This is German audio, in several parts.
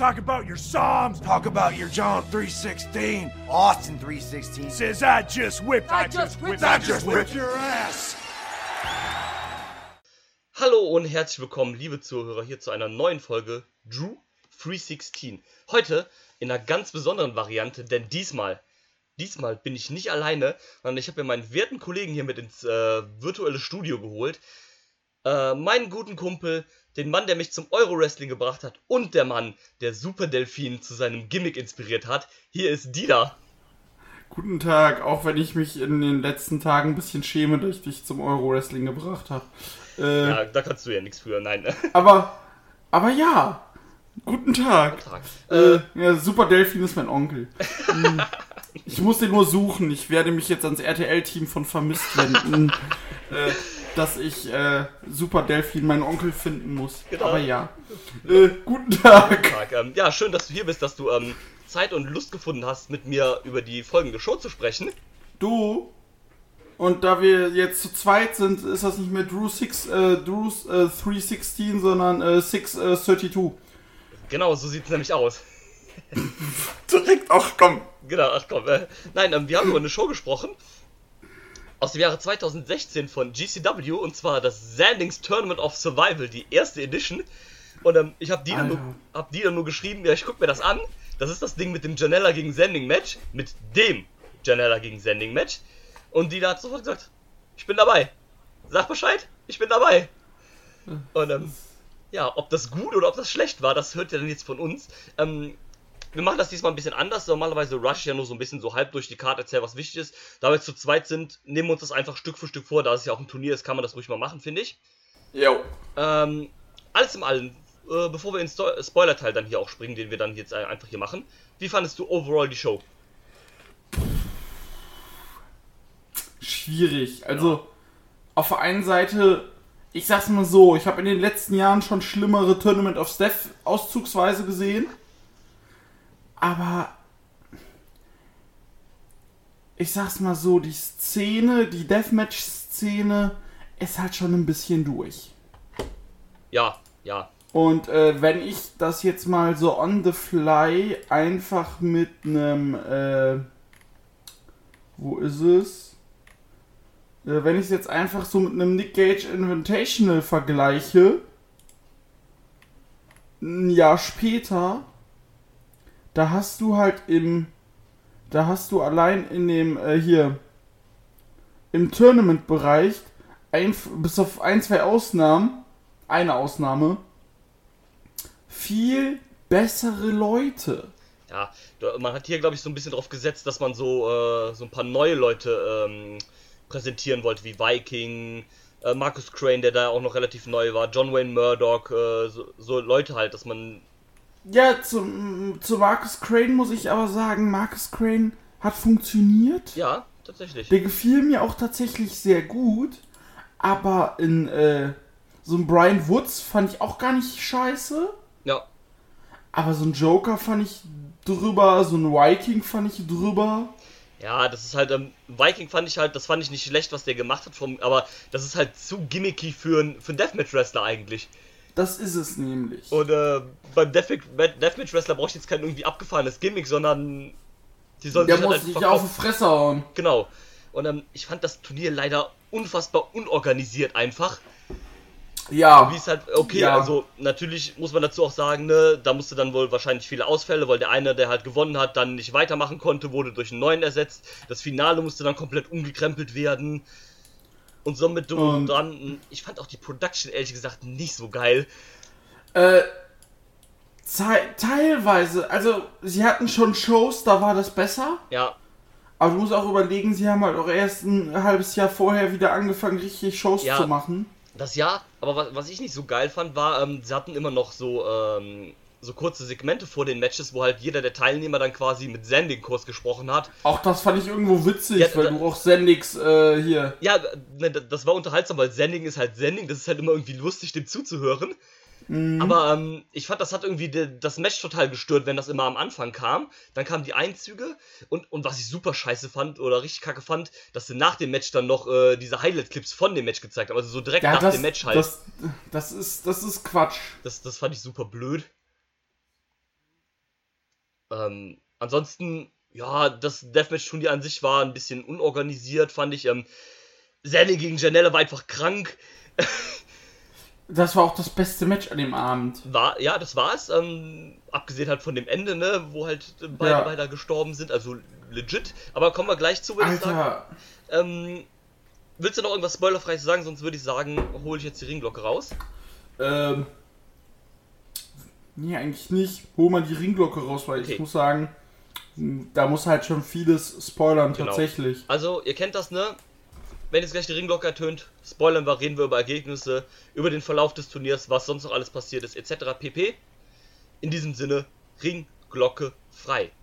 Talk about your Psalms. Talk about your John 3:16. Austin 3:16. Says I just whipped your ass. Hallo und herzlich willkommen, liebe Zuhörer, hier zu einer neuen Folge Drew 316. Heute in einer ganz besonderen Variante, denn diesmal bin ich nicht alleine, sondern ich habe mir meinen werten Kollegen hier mit ins virtuelle Studio geholt. Meinen guten Kumpel, den Mann, der mich zum Euro-Wrestling gebracht hat und der Mann, der Super Delfin zu seinem Gimmick inspiriert hat. Hier ist Dida. Guten Tag, auch wenn ich mich in den letzten Tagen ein bisschen schäme, dass ich dich zum Euro-Wrestling gebracht habe. Ja, da kannst du ja nichts für, nein. Aber ja, guten Tag. Ja, Super Delfin ist mein Onkel. Ich muss den nur suchen. Ich werde mich jetzt ans RTL-Team von Vermisst wenden, dass ich Super Delfin, meinen Onkel, finden muss. Genau. Aber ja. Guten Tag. Ja, schön, dass du hier bist, dass du Zeit und Lust gefunden hast, mit mir über die folgende Show zu sprechen. Du, und da wir jetzt zu zweit sind, ist das nicht mehr Drew 316, sondern 632. Genau, so sieht es nämlich aus. Direkt, ach komm. Genau, ach komm. Nein, wir haben über eine Show gesprochen. Aus dem Jahre 2016 von GCW, und zwar das Zandings Tournament of Survival, die erste Edition. Und ich habe die dann nur geschrieben, ja, ich guck mir das an. Das ist das Ding mit dem Janella gegen Zanding Match. Mit dem Janella gegen Zanding Match. Und die da hat sofort gesagt, ich bin dabei. Sag Bescheid, ich bin dabei. Und ja, ob das gut oder ob das schlecht war, das hört ihr dann jetzt von uns. Wir machen das diesmal ein bisschen anders. Normalerweise rush ich ja nur so ein bisschen so halb durch die Karte, erzähl, was wichtig ist. Da wir jetzt zu zweit sind, nehmen wir uns das einfach Stück für Stück vor. Da es ja auch ein Turnier ist, kann man das ruhig mal machen, finde ich. Jo. Alles im Allen, bevor wir ins Spoiler-Teil dann hier auch springen, den wir dann jetzt einfach hier machen. Wie fandest du overall die Show? Schwierig. Also, auf der einen Seite, ich sag's mal so, ich habe in den letzten Jahren schon schlimmere Tournament of Death auszugsweise gesehen. Aber ich sag's mal so, die Deathmatch-Szene ist halt schon ein bisschen durch. Ja. Und wenn ich das jetzt mal so on the fly einfach mit einem, wo ist es? Wenn ich es jetzt einfach so mit einem Nick Gage Invitational vergleiche, ein Jahr später, da hast du allein in dem, im Tournament-Bereich, bis auf eine Ausnahme, viel bessere Leute. Ja, man hat hier, glaube ich, so ein bisschen drauf gesetzt, dass man so ein paar neue Leute präsentieren wollte, wie Viking, Marcus Crane, der da auch noch relativ neu war, John Wayne Murdoch, so Leute halt, dass man... Ja, zu Marcus Crane muss ich aber sagen, Marcus Crane hat funktioniert. Ja, tatsächlich. Der gefiel mir auch tatsächlich sehr gut, aber in so ein Brian Woods fand ich auch gar nicht scheiße. Ja. Aber so ein Joker fand ich drüber, so ein Viking fand ich drüber. Ja, das ist halt, Viking fand ich nicht schlecht, was der gemacht hat, aber das ist halt zu gimmicky für einen Deathmatch-Wrestler eigentlich. Das ist es nämlich. Und beim Deathmatch-Wrestler brauche ich jetzt kein irgendwie abgefahrenes Gimmick, sondern die sollen der sich muss halt sich auf die Fresse hauen. Genau. Und ich fand das Turnier leider unfassbar unorganisiert einfach. Ja. Wie es halt, okay, ja. Also natürlich muss man dazu auch sagen, ne, da musste dann wohl wahrscheinlich viele Ausfälle, weil der eine, der halt gewonnen hat, dann nicht weitermachen konnte, wurde durch einen neuen ersetzt. Das Finale musste dann komplett umgekrempelt werden. Und so mit drum und dran. Ich fand auch die Production ehrlich gesagt nicht so geil. Teilweise, also sie hatten schon Shows, da war das besser. Ja. Aber du musst auch überlegen, sie haben halt auch erst ein halbes Jahr vorher wieder angefangen, richtig Shows zu machen. Das Jahr, aber was ich nicht so geil fand, war, sie hatten immer noch so kurze Segmente vor den Matches, wo halt jeder der Teilnehmer dann quasi mit Zanding kurz gesprochen hat. Auch das fand ich irgendwo witzig, ja, weil du auch Zandings hier... Ja, ne, das war unterhaltsam, weil Zanding ist halt Zanding, das ist halt immer irgendwie lustig, dem zuzuhören. Mhm. Aber ich fand, das hat irgendwie das Match total gestört, wenn das immer am Anfang kam. Dann kamen die Einzüge und was ich super scheiße fand oder richtig kacke fand, dass sie nach dem Match dann noch diese Highlight-Clips von dem Match gezeigt haben. Also so direkt nach dem Match halt. Das ist Quatsch. Das fand ich super blöd. Ansonsten, ja, das Deathmatch-Turnier an sich war ein bisschen unorganisiert, fand ich. Sandy gegen Janelle war einfach krank. Das war auch das beste Match an dem Abend. Ja, das war's. Abgesehen halt von dem Ende, ne, wo halt beide gestorben sind, also legit. Aber kommen wir gleich zu, würde ich sagen. Willst du noch irgendwas Spoilerfreies sagen? Sonst würde ich sagen, hole ich jetzt die Ringglocke raus. Nee, eigentlich nicht. Hol mal die Ringglocke raus, weil ich muss sagen, da muss halt schon vieles spoilern, tatsächlich. Also, ihr kennt das, ne? Wenn jetzt gleich die Ringglocke ertönt, spoilern wir, reden wir über Ergebnisse, über den Verlauf des Turniers, was sonst noch alles passiert ist, etc. pp. In diesem Sinne, Ringglocke frei.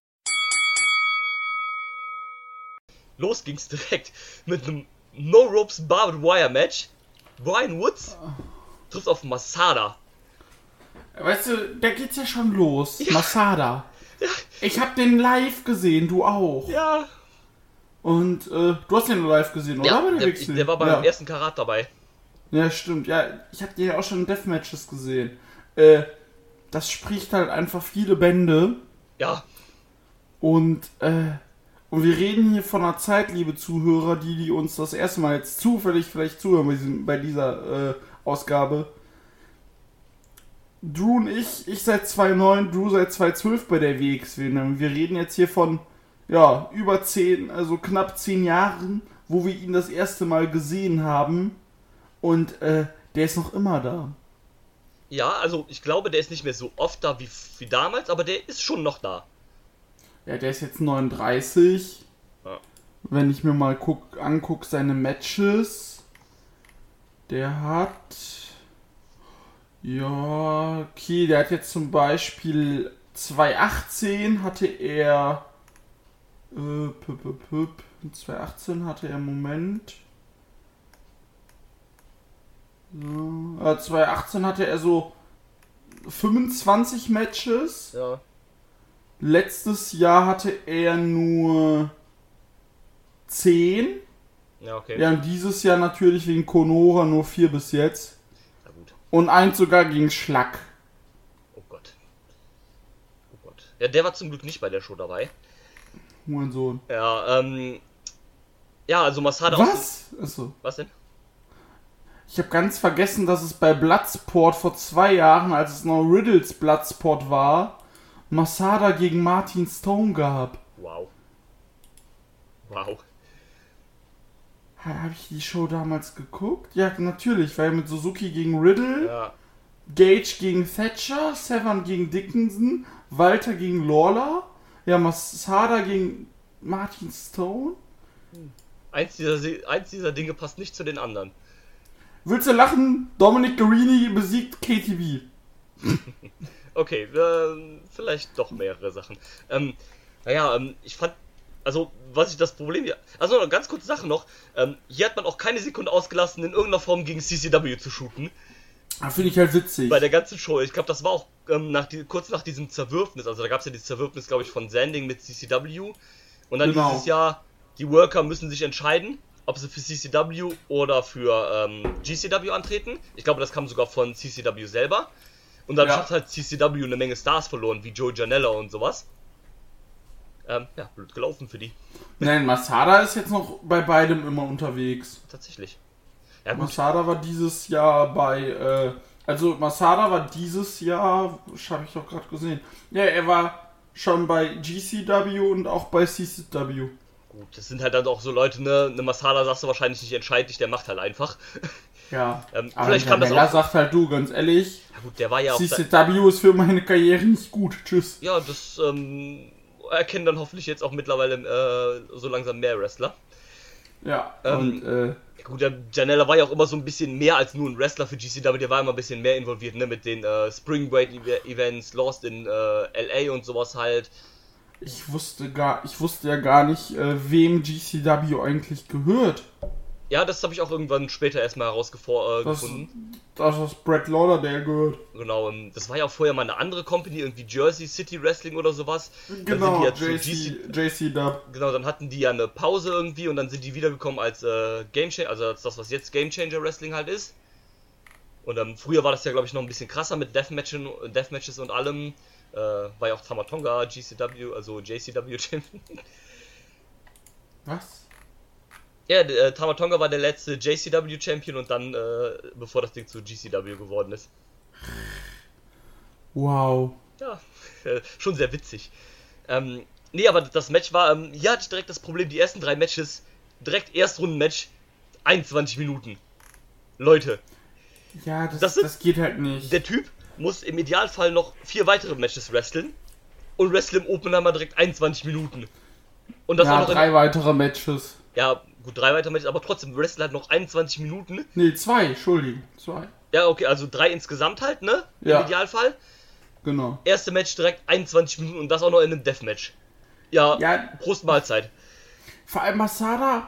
Los ging's direkt mit einem No-Ropes Barbed Wire Match. Brian Woods trifft auf Masada. Weißt du, da geht's ja schon los. Ja. Masada. Ja. Ich hab den live gesehen, du auch. Ja. Und du hast den live gesehen, oder? Ja, der war beim ersten Karat dabei. Ja, stimmt. Ja, ich hab den ja auch schon in Deathmatches gesehen. Das spricht halt einfach viele Bände. Ja. Und wir reden hier von einer Zeit, liebe Zuhörer, die uns das erste Mal jetzt zufällig vielleicht zuhören bei dieser Ausgabe. Drew und ich seit 2009, Drew seit 2012 bei der WXW. Wir reden jetzt hier von über 10, also knapp 10 Jahren, wo wir ihn das erste Mal gesehen haben. Und der ist noch immer da. Ja, also ich glaube, der ist nicht mehr so oft da wie damals, aber der ist schon noch da. Ja, der ist jetzt 39. Ja. Wenn ich mir mal angucke, seine Matches. Der hat... Ja, okay, der hat jetzt zum Beispiel 2018 hatte er... 2018 hatte er, Moment... So, 2018 hatte er so 25 Matches. Ja. Letztes Jahr hatte er nur 10. Ja, okay. Ja, und dieses Jahr natürlich wegen Konora nur 4 bis jetzt. Na gut. Und 1 sogar gegen Schlack. Oh Gott. Oh Gott. Ja, der war zum Glück nicht bei der Show dabei. Mein Sohn. Ja, ja, also Masada... Was? Achso. Was denn? Ich habe ganz vergessen, dass es bei Bloodsport vor 2 Jahren, als es noch Riddles Bloodsport war, Masada gegen Martin Stone gab. Wow. Wow. Habe ich die Show damals geguckt? Ja, natürlich, weil mit Suzuki gegen Riddle, Ja. Gage gegen Thatcher, Severn gegen Dickinson, Walter gegen Lawler, ja, Masada gegen Martin Stone. Eins dieser Dinge passt nicht zu den anderen. Willst du lachen? Dominic Garrini besiegt KTV. Okay, vielleicht doch mehrere Sachen. Ich fand, also, was ich das Problem hier... Also, noch ganz kurze Sache noch. Hier hat man auch keine Sekunde ausgelassen, in irgendeiner Form gegen CCW zu shooten. Finde ich halt witzig. Bei der ganzen Show. Ich glaube, das war auch kurz nach diesem Zerwürfnis. Also, da gab es ja dieses Zerwürfnis, glaube ich, von Sanding mit CCW. Und dann dieses Jahr, die Worker müssen sich entscheiden, ob sie für CCW oder für GCW antreten. Ich glaube, das kam sogar von CCW selber. Und dann hat halt CCW eine Menge Stars verloren, wie Joe Janela und sowas. Blöd gelaufen für die. Nein, Masada ist jetzt noch bei beidem immer unterwegs. Tatsächlich. Ja, gut. Masada war dieses Jahr Masada war dieses Jahr, habe ich doch gerade gesehen. Ja, er war schon bei GCW und auch bei CCW. Gut, das sind halt dann auch so Leute, ne? Eine Masada sagst du wahrscheinlich nicht, entscheid dich, der macht halt einfach. Ja, aber vielleicht kam das auch... sagt halt, du, ganz ehrlich, ja gut, der war ja auch... CCW ist für meine Karriere nicht gut, tschüss. Ja, das erkennen dann hoffentlich jetzt auch mittlerweile so langsam mehr Wrestler. Ja, gut, der Janela war ja auch immer so ein bisschen mehr als nur ein Wrestler für GCW, der war immer ein bisschen mehr involviert, ne? Mit den Spring Break Events, Lost in LA und sowas halt. Ich wusste ja gar nicht, wem GCW eigentlich gehört. Ja, das habe ich auch irgendwann später erstmal herausgefunden. Dass das Brett Lauderdale gehört. Genau, das war ja auch vorher mal eine andere Company, irgendwie Jersey City Wrestling oder sowas. Genau, JC Dub. Genau, dann hatten die ja eine Pause irgendwie und dann sind die wiedergekommen als Game Changer, also als das, was jetzt Game Changer Wrestling halt ist. Und früher war das ja, glaube ich, noch ein bisschen krasser mit Deathmatches und allem. war ja auch Tamatonga GCW, also JCW Champion. Was? Ja, Tamatonga war der letzte JCW Champion und dann, bevor das Ding zu GCW geworden ist. Wow. Ja, schon sehr witzig. Nee, aber das Match war, hier hatte ich direkt das Problem, die ersten 3 Matches, direkt Erstrunden-Match, 21 Minuten. Leute. Ja, das geht halt nicht. Der Typ muss im Idealfall noch 4 weitere Matches wresteln und wrestle im Opener mal direkt 21 Minuten. Und das ja, auch noch 3 weitere Matches. Ja, gut, 3 weitere Matches, aber trotzdem wrestle halt noch 21 Minuten. Nee, 2, Entschuldigung, 2. Ja, okay, also 3 insgesamt halt, ne? Ja. Im Idealfall. Genau. Erste Match direkt 21 Minuten und das auch noch in einem Deathmatch. Ja, Prost Mahlzeit. Vor allem Masada,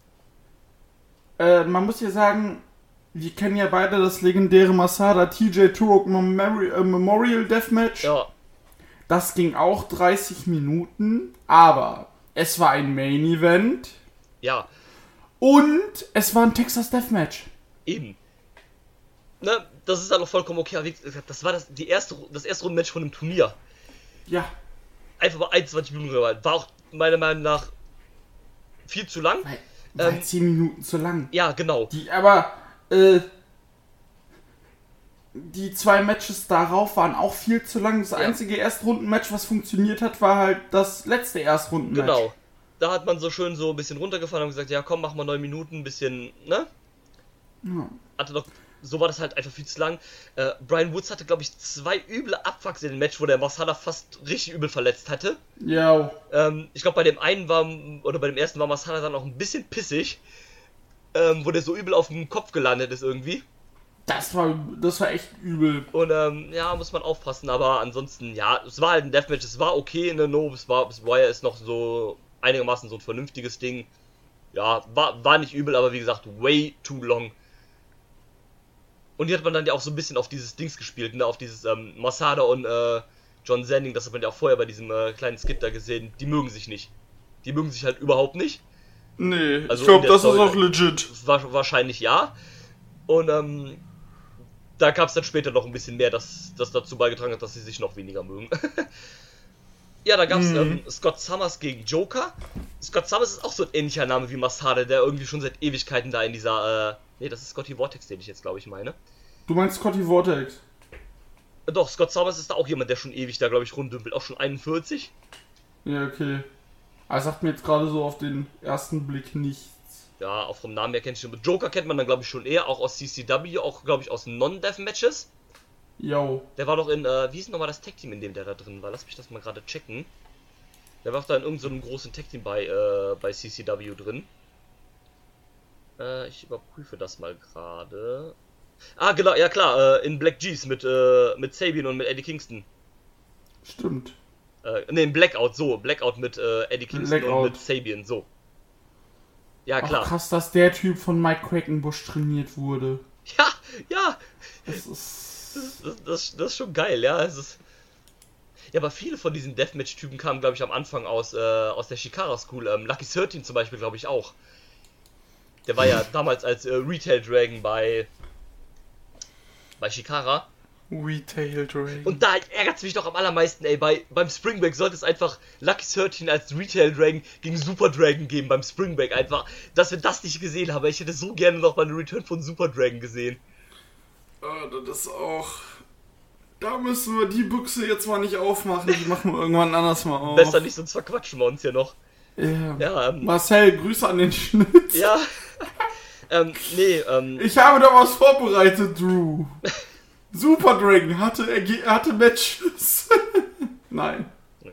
man muss ja sagen, wir kennen ja beide das legendäre Masada TJ Turok Memorial Deathmatch. Ja. Das ging auch 30 Minuten, aber es war ein Main Event. Ja. Und es war ein Texas Deathmatch. Eben. Ne, das ist dann noch vollkommen okay. Aber wie gesagt, das war das erste Rundenmatch von einem Turnier. Ja. Einfach mal 21 Minuten gewalt. War auch meiner Meinung nach viel zu lang. War 10 Minuten zu lang. Ja, genau. Die 2 Matches darauf waren auch viel zu lang. Das einzige Erstrundenmatch, was funktioniert hat, war halt das letzte Erstrundenmatch. Genau. Da hat man so schön so ein bisschen runtergefahren und gesagt, ja komm, mach mal 9 Minuten, ein bisschen, ne? Ja. So war das halt einfach viel zu lang. Brian Woods hatte, glaube ich, 2 üble Abfucks in dem Match, wo der Masada fast richtig übel verletzt hatte. Ja. Ich glaube, bei dem ersten war Masada dann auch ein bisschen pissig, wo der so übel auf dem Kopf gelandet ist irgendwie. Das war echt übel. Und ja, muss man aufpassen, aber ansonsten, ja, es war halt ein Deathmatch, es war okay, ne, bis Wire ist noch so einigermaßen so ein vernünftiges Ding. Ja, war nicht übel, aber wie gesagt, way too long. Und hier hat man dann ja auch so ein bisschen auf dieses Dings gespielt, ne, auf dieses Masada und John Sanding, das hat man ja auch vorher bei diesem kleinen Skit da gesehen, die mögen sich nicht. Die mögen sich halt überhaupt nicht. Nee, also ich glaube, das ist auch legit. Wahrscheinlich ja. Und da gab es dann später noch ein bisschen mehr, das dazu beigetragen hat, dass sie sich noch weniger mögen. Ja, da gab es Scott Summers gegen Joker. Scott Summers ist auch so ein ähnlicher Name wie Masada, der irgendwie schon seit Ewigkeiten da in dieser, nee, das ist Scotty Vortex, den ich jetzt, glaube ich, meine. Du meinst Scotty Vortex? Doch, Scott Summers ist da auch jemand, der schon ewig da, glaube ich, rumdümpelt. Auch schon 41. Ja, okay. Aber sagt mir jetzt gerade so auf den ersten Blick nichts. Ja, auch vom Namen her kennt ich schon. Joker kennt man dann, glaube ich, schon eher, auch aus CCW, auch, glaube ich, aus Non-Death-Matches. Jo. Der war doch in, wie hieß nochmal das Tag-Team, in dem der da drin war? Lass mich das mal gerade checken. Der war auch da in irgendeinem großen Tag-Team bei CCW drin. Ich überprüfe das mal gerade. Ah, genau, ja klar, in Black G's mit Sabian und mit Eddie Kingston. Stimmt. Ne, in Blackout mit Eddie Kingston Blackout. und mit Sabian, so. Ja, klar. Ach, krass, dass der Typ von Mike Quackenbush trainiert wurde. Ja. Das ist... Das ist schon geil, ja. Ja, aber viele von diesen Deathmatch-Typen kamen, glaube ich, am Anfang aus der Shikara School. Lucky 13 zum Beispiel, glaube ich, auch. Der war ja damals als Retail Dragon bei Shikara. Retail Dragon. Und da ärgert es mich doch am allermeisten, ey. Beim Spring Break sollte es einfach Lucky 13 als Retail Dragon gegen Super Dragon geben beim Spring Break. Einfach, dass wir das nicht gesehen haben. Ich hätte so gerne noch mal eine Return von Super Dragon gesehen. Das ist auch... Da müssen wir die Büchse jetzt mal nicht aufmachen. Die machen wir irgendwann anders mal auf. Besser nicht, sonst verquatschen wir uns hier noch. Ja, Marcel, Grüße an den Schnitt. Ja. Ich habe da was vorbereitet, Drew. Super Dragon hatte Matches. Nein.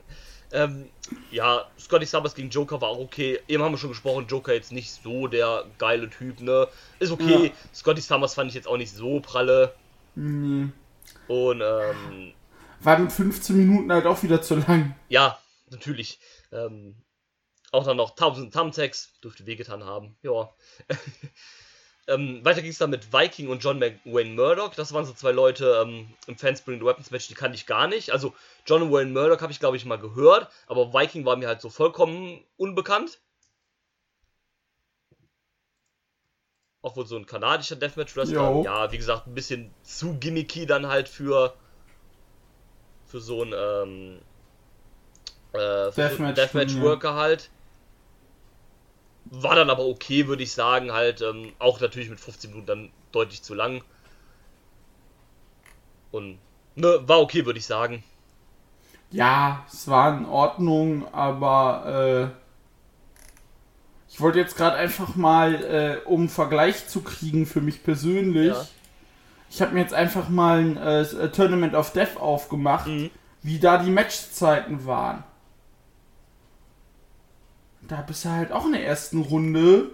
Ja, Scotty Summers gegen Joker war auch okay. Eben haben wir schon gesprochen, Joker jetzt nicht so der geile Typ, ne? Ist okay. Ja. Scotty Summers fand ich jetzt auch nicht so pralle. Nee. Und, war mit 15 Minuten halt auch wieder zu lang. Ja, natürlich. Auch dann noch 1000 Thumbtacks, dürfte wehgetan haben. Ja. Weiter ging es dann mit Viking und John Wayne Murdoch. Das waren so 2 Leute im Fans Bring the Weapons Match, die kannte ich gar nicht. Also John Wayne Murdoch habe ich, glaube ich, mal gehört, aber Viking war mir halt so vollkommen unbekannt. Auch wohl so ein kanadischer Deathmatch-Wrestler. Ja, wie gesagt, ein bisschen zu gimmicky dann halt für für so ein Deathmatch Deathmatch-Worker halt. War dann aber okay, würde ich sagen, halt, auch natürlich mit 15 Minuten dann deutlich zu lang. Und, ne, war okay, würde ich sagen. Ja, es war in Ordnung, aber ich wollte jetzt gerade einfach mal, um einen Vergleich zu kriegen für mich persönlich, Ja. ich habe mir jetzt einfach mal ein Tournament of Death aufgemacht, wie da die Matchzeiten waren. Da bist du halt auch in der ersten Runde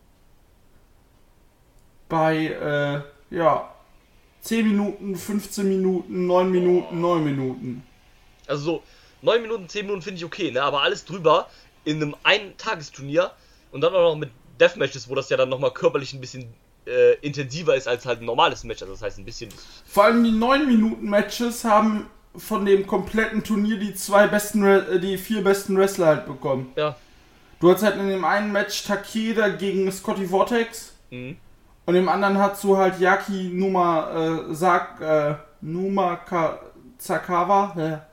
bei, 10 Minuten, 15 Minuten, 9 Minuten, 9 Minuten. Also so 9 Minuten, 10 Minuten finde ich okay, ne? Aber alles drüber in einem Ein-Tagesturnier und dann auch noch mit Deathmatches, wo das ja dann nochmal körperlich ein bisschen intensiver ist als halt ein normales Match. Also das heißt ein bisschen... Vor allem die 9-Minuten-Matches haben von dem kompletten Turnier die 4 besten Wrestler halt bekommen. Ja. Du hast halt in dem einen Match Takeda gegen Scotty Vortex Mhm. und im anderen hast du halt Yaki Sakawa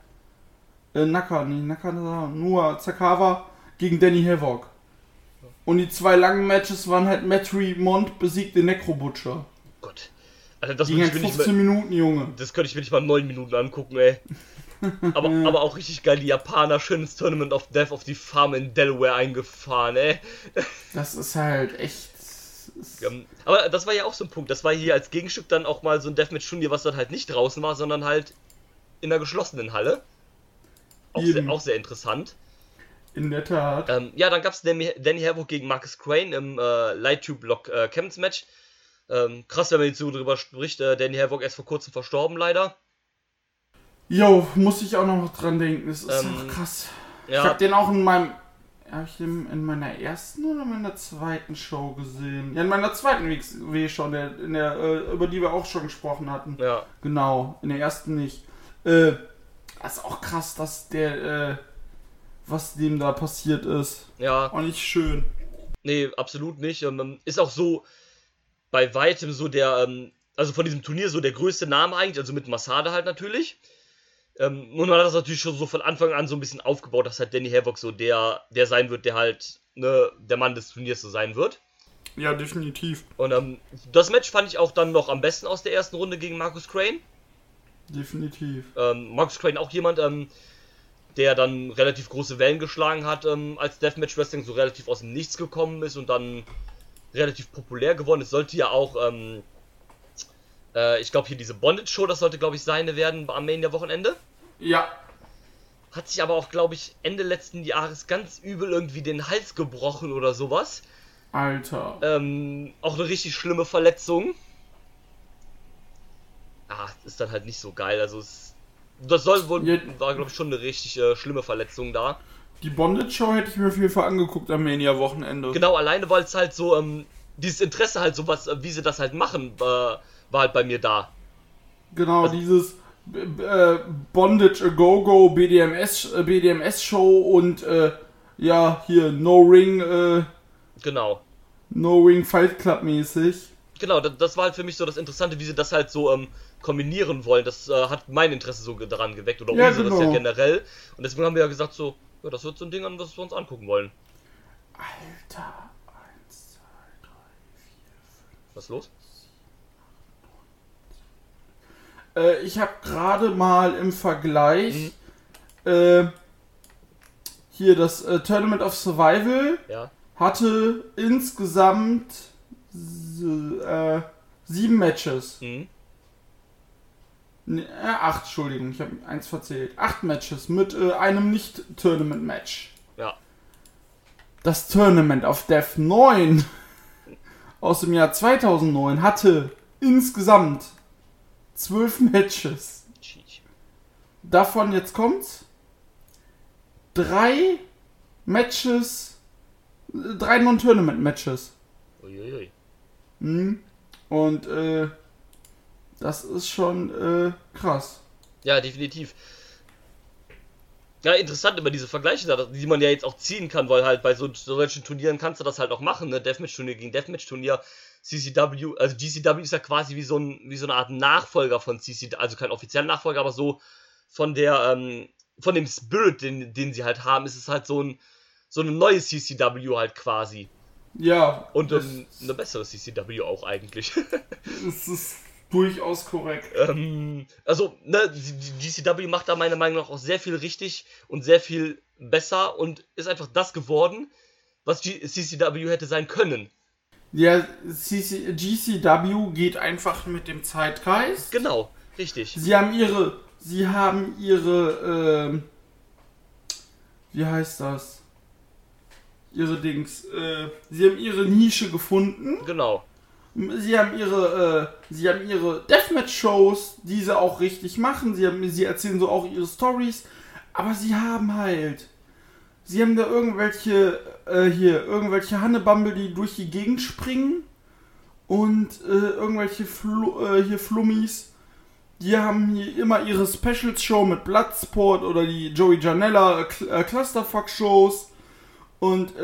Sakawa gegen Danny Havoc. Und die 2 langen Matches waren halt Matt Remont besiegt den Necro Butcher. Gott. Also das, Die würde halt ich mir nicht 15 mal, Minuten, Junge. das könnte ich mir nicht mal 9 Minuten angucken, ey. Aber auch richtig geil, die Japaner schön ins Tournament of Death auf die Farm in Delaware eingefahren, ey. Das ist halt echt... Aber das war ja auch so ein Punkt. Das war hier als Gegenstück dann auch mal so ein Deathmatch-Turnier, was dann halt nicht draußen war, sondern halt in einer geschlossenen Halle. Auch sehr interessant. In der Tat. Ja, dann gab es Danny Havoc gegen Marcus Crane im Light-Tube-Block Chemins Match. Krass, wenn man jetzt so drüber spricht. Danny Havoc erst vor kurzem verstorben, leider. Jo, muss ich auch noch dran denken. Das ist auch krass. Ja. Ich hab den auch in in meiner ersten oder meiner zweiten Show gesehen? Ja, in meiner zweiten WXW-Show, über die wir auch schon gesprochen hatten. Ja. Genau, in der ersten nicht. Das ist auch krass, dass was dem da passiert ist. Ja. Auch nicht schön. Nee, absolut nicht. Ist auch so bei weitem so also von diesem Turnier so der größte Name eigentlich, also mit Masada halt natürlich. Und man hat das natürlich schon so von Anfang an so ein bisschen aufgebaut, dass halt Danny Havoc so der sein wird, der halt, ne, der Mann des Turniers so sein wird. Ja, definitiv. Und das Match fand ich auch dann noch am besten aus der ersten Runde gegen Marcus Crane. Definitiv. Marcus Crane auch jemand, der dann relativ große Wellen geschlagen hat, als Deathmatch Wrestling so relativ aus dem Nichts gekommen ist und dann relativ populär geworden ist. Sollte ja auch, ich glaube hier diese Bondage Show, das sollte glaube ich seine werden am Mania-Wochenende. Ja. Hat sich aber auch, glaube ich, Ende letzten Jahres ganz übel irgendwie den Hals gebrochen oder sowas. Alter. Auch eine richtig schlimme Verletzung. Ist dann halt nicht so geil. Also das war glaube ich schon eine richtig schlimme Verletzung da. Die Bondage-Show hätte ich mir auf jeden Fall angeguckt am Mania-Wochenende. Genau, alleine weil es halt so, dieses Interesse halt so was, wie sie das halt machen, war halt bei mir da. Genau, dieses Bondage a Go-Go BDMS-Show und ja, hier No Ring Genau. No Ring Fight Club mäßig. Genau, das war halt für mich so das Interessante, wie sie das halt so kombinieren wollen. Das hat mein Interesse so daran geweckt oder Ja, unseres genau. ja generell. Und deswegen haben wir ja gesagt so, ja, das wird so ein Ding, an das wir uns angucken wollen. Alter, 1, 2, 3, 4, 5. Was ist los? Ich habe gerade mal im Vergleich hier das Tournament of Survival Ja. hatte insgesamt 7 Matches. 8, Entschuldigung, ich habe 1 verzählt. 8 Matches mit einem Nicht-Tournament-Match. Ja. Das Tournament of Death 9 aus dem Jahr 2009 hatte insgesamt 12 Matches. Davon, jetzt kommt's, 3 Matches, 3 Non-Tournament-Matches. Uiuiui. Und das ist schon krass. Ja, definitiv. Ja, interessant immer diese Vergleiche da, die man ja jetzt auch ziehen kann, weil halt bei solchen Turnieren kannst du das halt auch machen, ne? Deathmatch-Turnier gegen Deathmatch-Turnier. CCW, also GCW ist ja quasi wie so eine Art Nachfolger von CCW, also kein offizieller Nachfolger, aber so von dem Spirit, den sie halt haben, ist es halt so eine neue CCW halt quasi. Ja. Und eine bessere CCW auch eigentlich. Das ist durchaus korrekt. Also, ne, die GCW macht da meiner Meinung nach auch sehr viel richtig und sehr viel besser und ist einfach das geworden, was CCW hätte sein können. Ja, GCW geht einfach mit dem Zeitgeist. Genau, richtig. Sie haben ihre, wie heißt das? Ihre Dings, sie haben ihre Nische gefunden. Genau. Sie haben ihre Deathmatch-Shows, die sie auch richtig machen. Sie erzählen so auch ihre Stories. Aber sie haben da irgendwelche Hannebumble, die durch die Gegend springen. Und irgendwelche Flummis. Die haben hier immer ihre Specials-Show mit Bloodsport oder die Joey Janela Clusterfuck-Shows. Und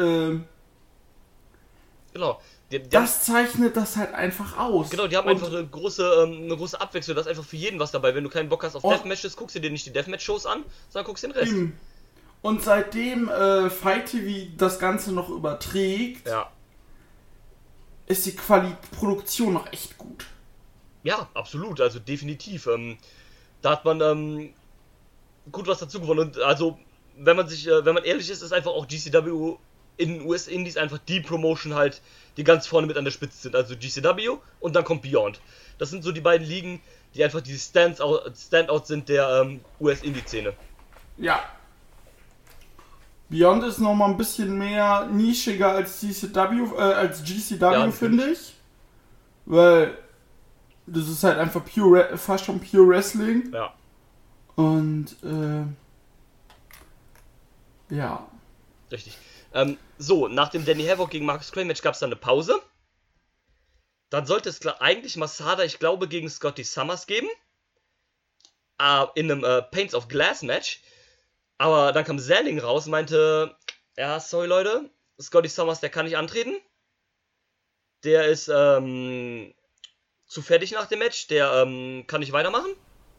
genau. Das zeichnet das halt einfach aus. Genau, die haben einfach eine große Abwechslung. Da ist einfach für jeden was dabei. Wenn du keinen Bock hast auf Deathmatches, guckst du dir nicht die Deathmatch-Shows an, sondern guckst den Rest. Und seitdem Fight TV das Ganze noch überträgt, ist die Produktion noch echt gut. Ja, absolut, also definitiv. Da hat man gut was dazu gewonnen. Und also, wenn man ehrlich ist einfach auch GCW in den US-Indies einfach die Promotion halt, die ganz vorne mit an der Spitze sind. Also GCW und dann kommt Beyond. Das sind so die beiden Ligen, die einfach die Standouts sind der US-Indie-Szene. Ja. Beyond ist nochmal ein bisschen mehr nischiger als GCW, finde ich. Weil das ist halt einfach fast schon pure Wrestling. Ja. Und ja. Richtig. So, nach dem Danny Havoc gegen Marcus Clay Match gab es dann eine Pause. Dann sollte es eigentlich Masada, ich glaube, gegen Scotty Summers geben. In einem Panes of Glass Match. Aber dann kam Zanning raus und meinte, ja, sorry Leute, Scotty Summers, der kann nicht antreten. Der ist zu fertig nach dem Match, der kann nicht weitermachen.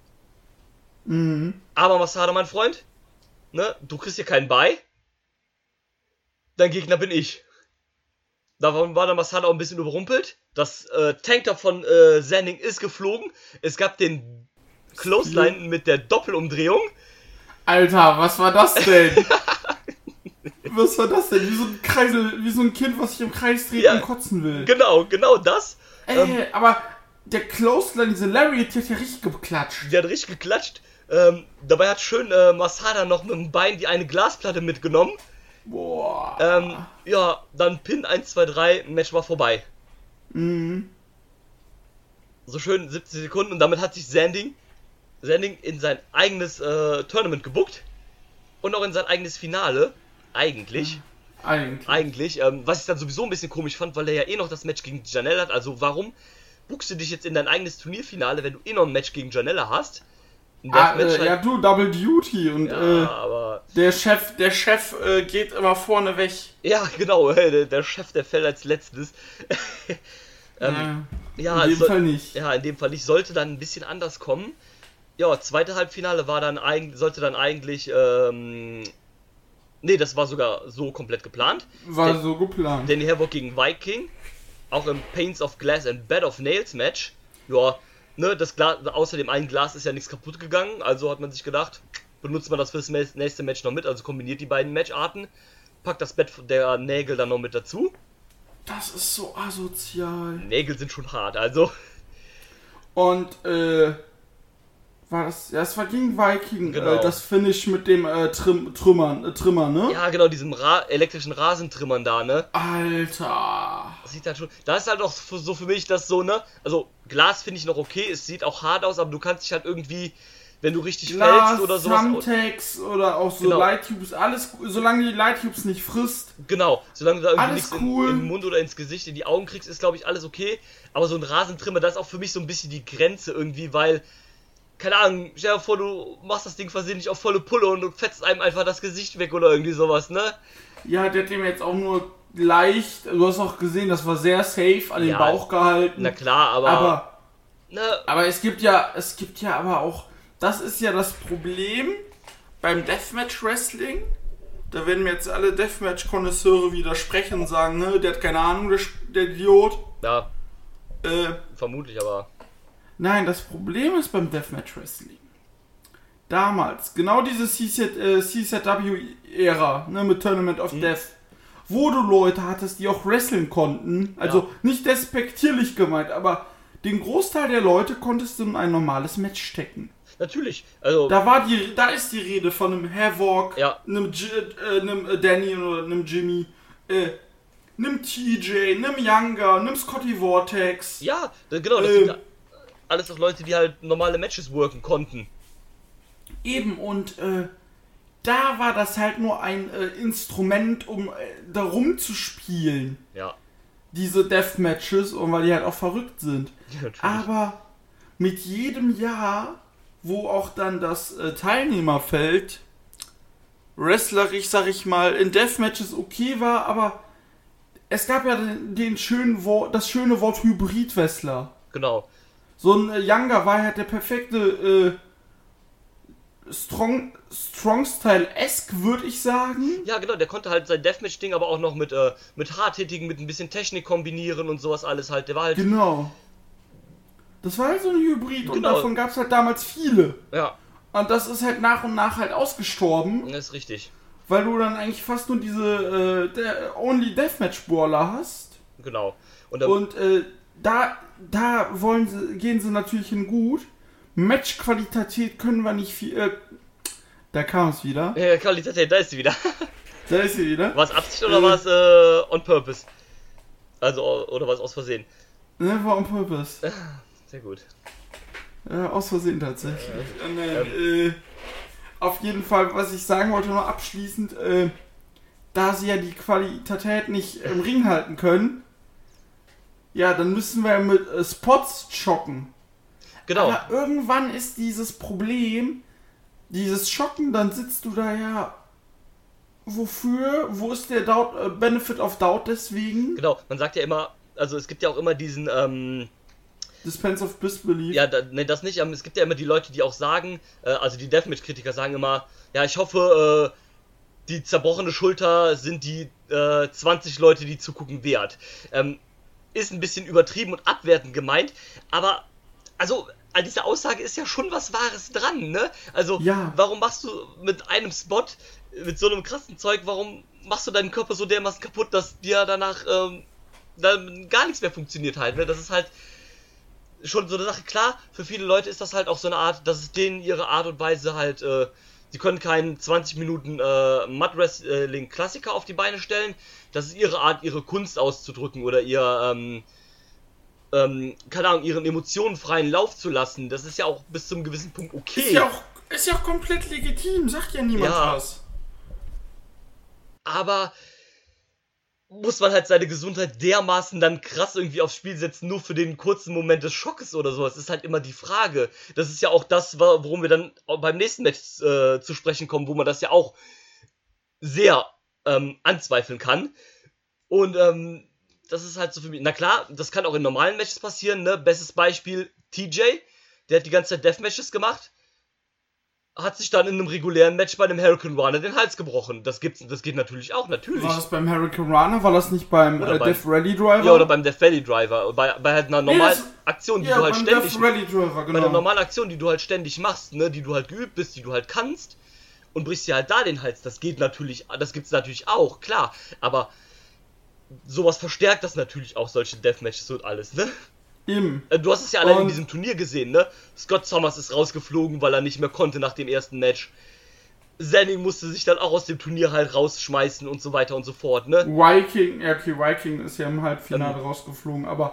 Mhm. Aber Masada, mein Freund, ne, du kriegst hier keinen bei. Dein Gegner bin ich. Davon war der Masada auch ein bisschen überrumpelt. Das Tanktop von Zanning ist geflogen. Es gab den Clothesline mit der Doppelumdrehung. Alter, was war das denn? Was war das denn? Wie so ein Kind, was sich im Kreis dreht und kotzen will. Genau das. Aber der Clothesline, diese Lariat, die hat ja richtig geklatscht. Die hat richtig geklatscht. Dabei hat schön Masada noch mit dem Bein die eine Glasplatte mitgenommen. Boah. Ja, dann Pin 1, 2, 3, Match war vorbei. Mhm. So schön 17 Sekunden und damit hat sich Zanning in sein eigenes Tournament gebuckt und auch in sein eigenes Finale. Eigentlich. Was ich dann sowieso ein bisschen komisch fand, weil er ja eh noch das Match gegen Janela hat. Also warum buchst du dich jetzt in dein eigenes Turnierfinale, wenn du eh noch ein Match gegen Janela hast? Ja, du, Double Duty und aber der Chef geht immer vorne weg. Ja, genau, der Chef, der fällt als letztes. In dem Fall nicht. Ja, in dem Fall nicht. Sollte dann ein bisschen anders kommen. Ja, zweite Halbfinale sollte dann eigentlich, das war sogar so komplett geplant. So geplant. Danny Havoc gegen Viking, auch im Panes of Glass and Bed of Nails Match. Ja, ne, das Glas, außer dem einen Glas ist ja nichts kaputt gegangen, also hat man sich gedacht, benutzt man das fürs nächste Match noch mit, also kombiniert die beiden Matcharten, packt das Bett der Nägel dann noch mit dazu. Das ist so asozial. Nägel sind schon hart, also. Und, es war gegen Viking, genau. Das Finish mit dem Trümmer, ne? Ja, genau, diesem elektrischen Rasentrimmern da, ne? Alter. Das sieht halt schon, da ist halt auch so für mich das so, ne? Also, Glas finde ich noch okay, es sieht auch hart aus, aber du kannst dich halt irgendwie, wenn du richtig fällst oder sowas. Thumbtacks oder auch so Light Tubes, alles, solange die Light Tubes nicht frisst. Genau, solange du da irgendwie nichts cool. in den Mund oder ins Gesicht, in die Augen kriegst, ist glaube ich alles okay. Aber so ein Rasentrimmer, das ist auch für mich so ein bisschen die Grenze irgendwie, weil, keine Ahnung, stell dir vor, du machst das Ding versehentlich auf volle Pulle und du fetzt einem einfach das Gesicht weg oder irgendwie sowas, ne? Ja, der hat dem jetzt auch nur leicht, du hast auch gesehen, das war sehr safe an den Bauch gehalten. Na klar, aber es gibt ja aber auch das ist ja das Problem beim Deathmatch Wrestling. Da werden mir jetzt alle Deathmatch-Konnoisseure widersprechen und sagen, ne, der hat keine Ahnung, der Idiot. Ja. Vermutlich, aber... Nein, das Problem ist beim Deathmatch Wrestling. Damals, genau diese CZW-Ära, ne, mit Tournament of Death, wo du Leute hattest, die auch wresteln konnten, also nicht despektierlich gemeint, aber den Großteil der Leute konntest du in ein normales Match stecken. Natürlich, also... Da ist die Rede von einem Havoc, Ja. einem Danny oder einem Jimmy, einem TJ, einem Younger, einem Scotty Vortex. Ja, genau, das sind alles auch Leute, die halt normale Matches worken konnten. Eben, und da war das halt nur ein Instrument, um da rumzuspielen. Ja. Diese Deathmatches, und weil die halt auch verrückt sind. Ja, natürlich. Aber mit jedem Jahr, wo auch dann das Teilnehmerfeld wrestlerisch, sag ich mal, in Deathmatches okay war, aber es gab ja das schöne Wort Hybrid-Wrestler. Genau. So ein Younger war halt der perfekte Strong-Style-esque, würde ich sagen. Ja, genau, der konnte halt sein Deathmatch-Ding aber auch noch mit Hard-Hitting, mit ein bisschen Technik kombinieren und sowas alles halt. Der war halt... Genau. Das war halt so ein Hybrid und Genau. davon gab es halt damals viele. Ja, Und das ist halt nach und nach halt ausgestorben, das ist richtig. weil du dann eigentlich fast nur diese Only Deathmatch-Brawler hast. Genau. Und Da gehen sie natürlich hin gut. Match-Qualität können wir nicht viel... da kam es wieder. Qualität, da ist sie wieder. Da ist sie wieder. War es Absicht oder war es on purpose? Also, oder war es aus Versehen? Ne, war on purpose. Sehr gut. Aus Versehen tatsächlich. Auf jeden Fall, was ich sagen wollte noch abschließend, da sie ja die Qualität nicht im Ring halten können, ja, dann müssen wir mit Spots schocken. Genau. Aber irgendwann ist dieses Problem, dieses Schocken, dann sitzt du da ja, wofür? Wo ist der Benefit of Doubt deswegen? Genau, man sagt ja immer, also es gibt ja auch immer diesen, Dispense of Disbelief. ja, das nicht, es gibt ja immer die Leute, die auch sagen, also die Deathmatch-Kritiker sagen immer, ja, ich hoffe, die zerbrochene Schulter sind die 20 Leute, die zugucken, wert. Ist ein bisschen übertrieben und abwertend gemeint, aber, also, an dieser Aussage ist ja schon was Wahres dran, ne? Also, Ja. Warum machst du mit einem Spot, mit so einem krassen Zeug, warum machst du deinen Körper so dermaßen kaputt, dass dir danach dann gar nichts mehr funktioniert halt, ne? Das ist halt schon so eine Sache. Klar, für viele Leute ist das halt auch so eine Art, das ist denen ihre Art und Weise halt, sie können keinen 20 Minuten Mud Wrestling Klassiker auf die Beine stellen, das ist ihre Art, ihre Kunst auszudrücken oder ihr, keine Ahnung, ihren Emotionen freien Lauf zu lassen. Das ist ja auch bis zum gewissen Punkt okay. Ist ja auch komplett legitim, sagt ja niemand Ja. was. Aber muss man halt seine Gesundheit dermaßen dann krass irgendwie aufs Spiel setzen, nur für den kurzen Moment des Schockes oder so? Das ist halt immer die Frage. Das ist ja auch das, worum wir dann beim nächsten Match zu sprechen kommen, wo man das ja auch sehr anzweifeln kann. Und das ist halt so für mich. Na klar, das kann auch in normalen Matches passieren, ne? Bestes Beispiel TJ, der hat die ganze Zeit Deathmatches gemacht, hat sich dann in einem regulären Match bei einem Hurricane Runner den Hals gebrochen. Das geht natürlich auch, natürlich. War das beim Hurricane Runner? War das nicht beim Death Rally Driver? Ja, oder beim Death Valley Driver. Bei halt einer normalen Aktion, die du halt beim ständig... Death Rally Driver, genau. Bei einer normalen Aktion, die du halt ständig machst, ne, die du halt geübt bist, die du halt kannst, und brichst dir halt da den Hals. Das gibt's natürlich auch, klar. Aber sowas verstärkt das natürlich auch, solche Deathmatches und alles, ne? Eben. Du hast es ja allein in diesem Turnier gesehen, ne? Scott Summers ist rausgeflogen, weil er nicht mehr konnte nach dem ersten Match. Zanning musste sich dann auch aus dem Turnier halt rausschmeißen und so weiter und so fort, ne? Viking ist ja im Halbfinale rausgeflogen, aber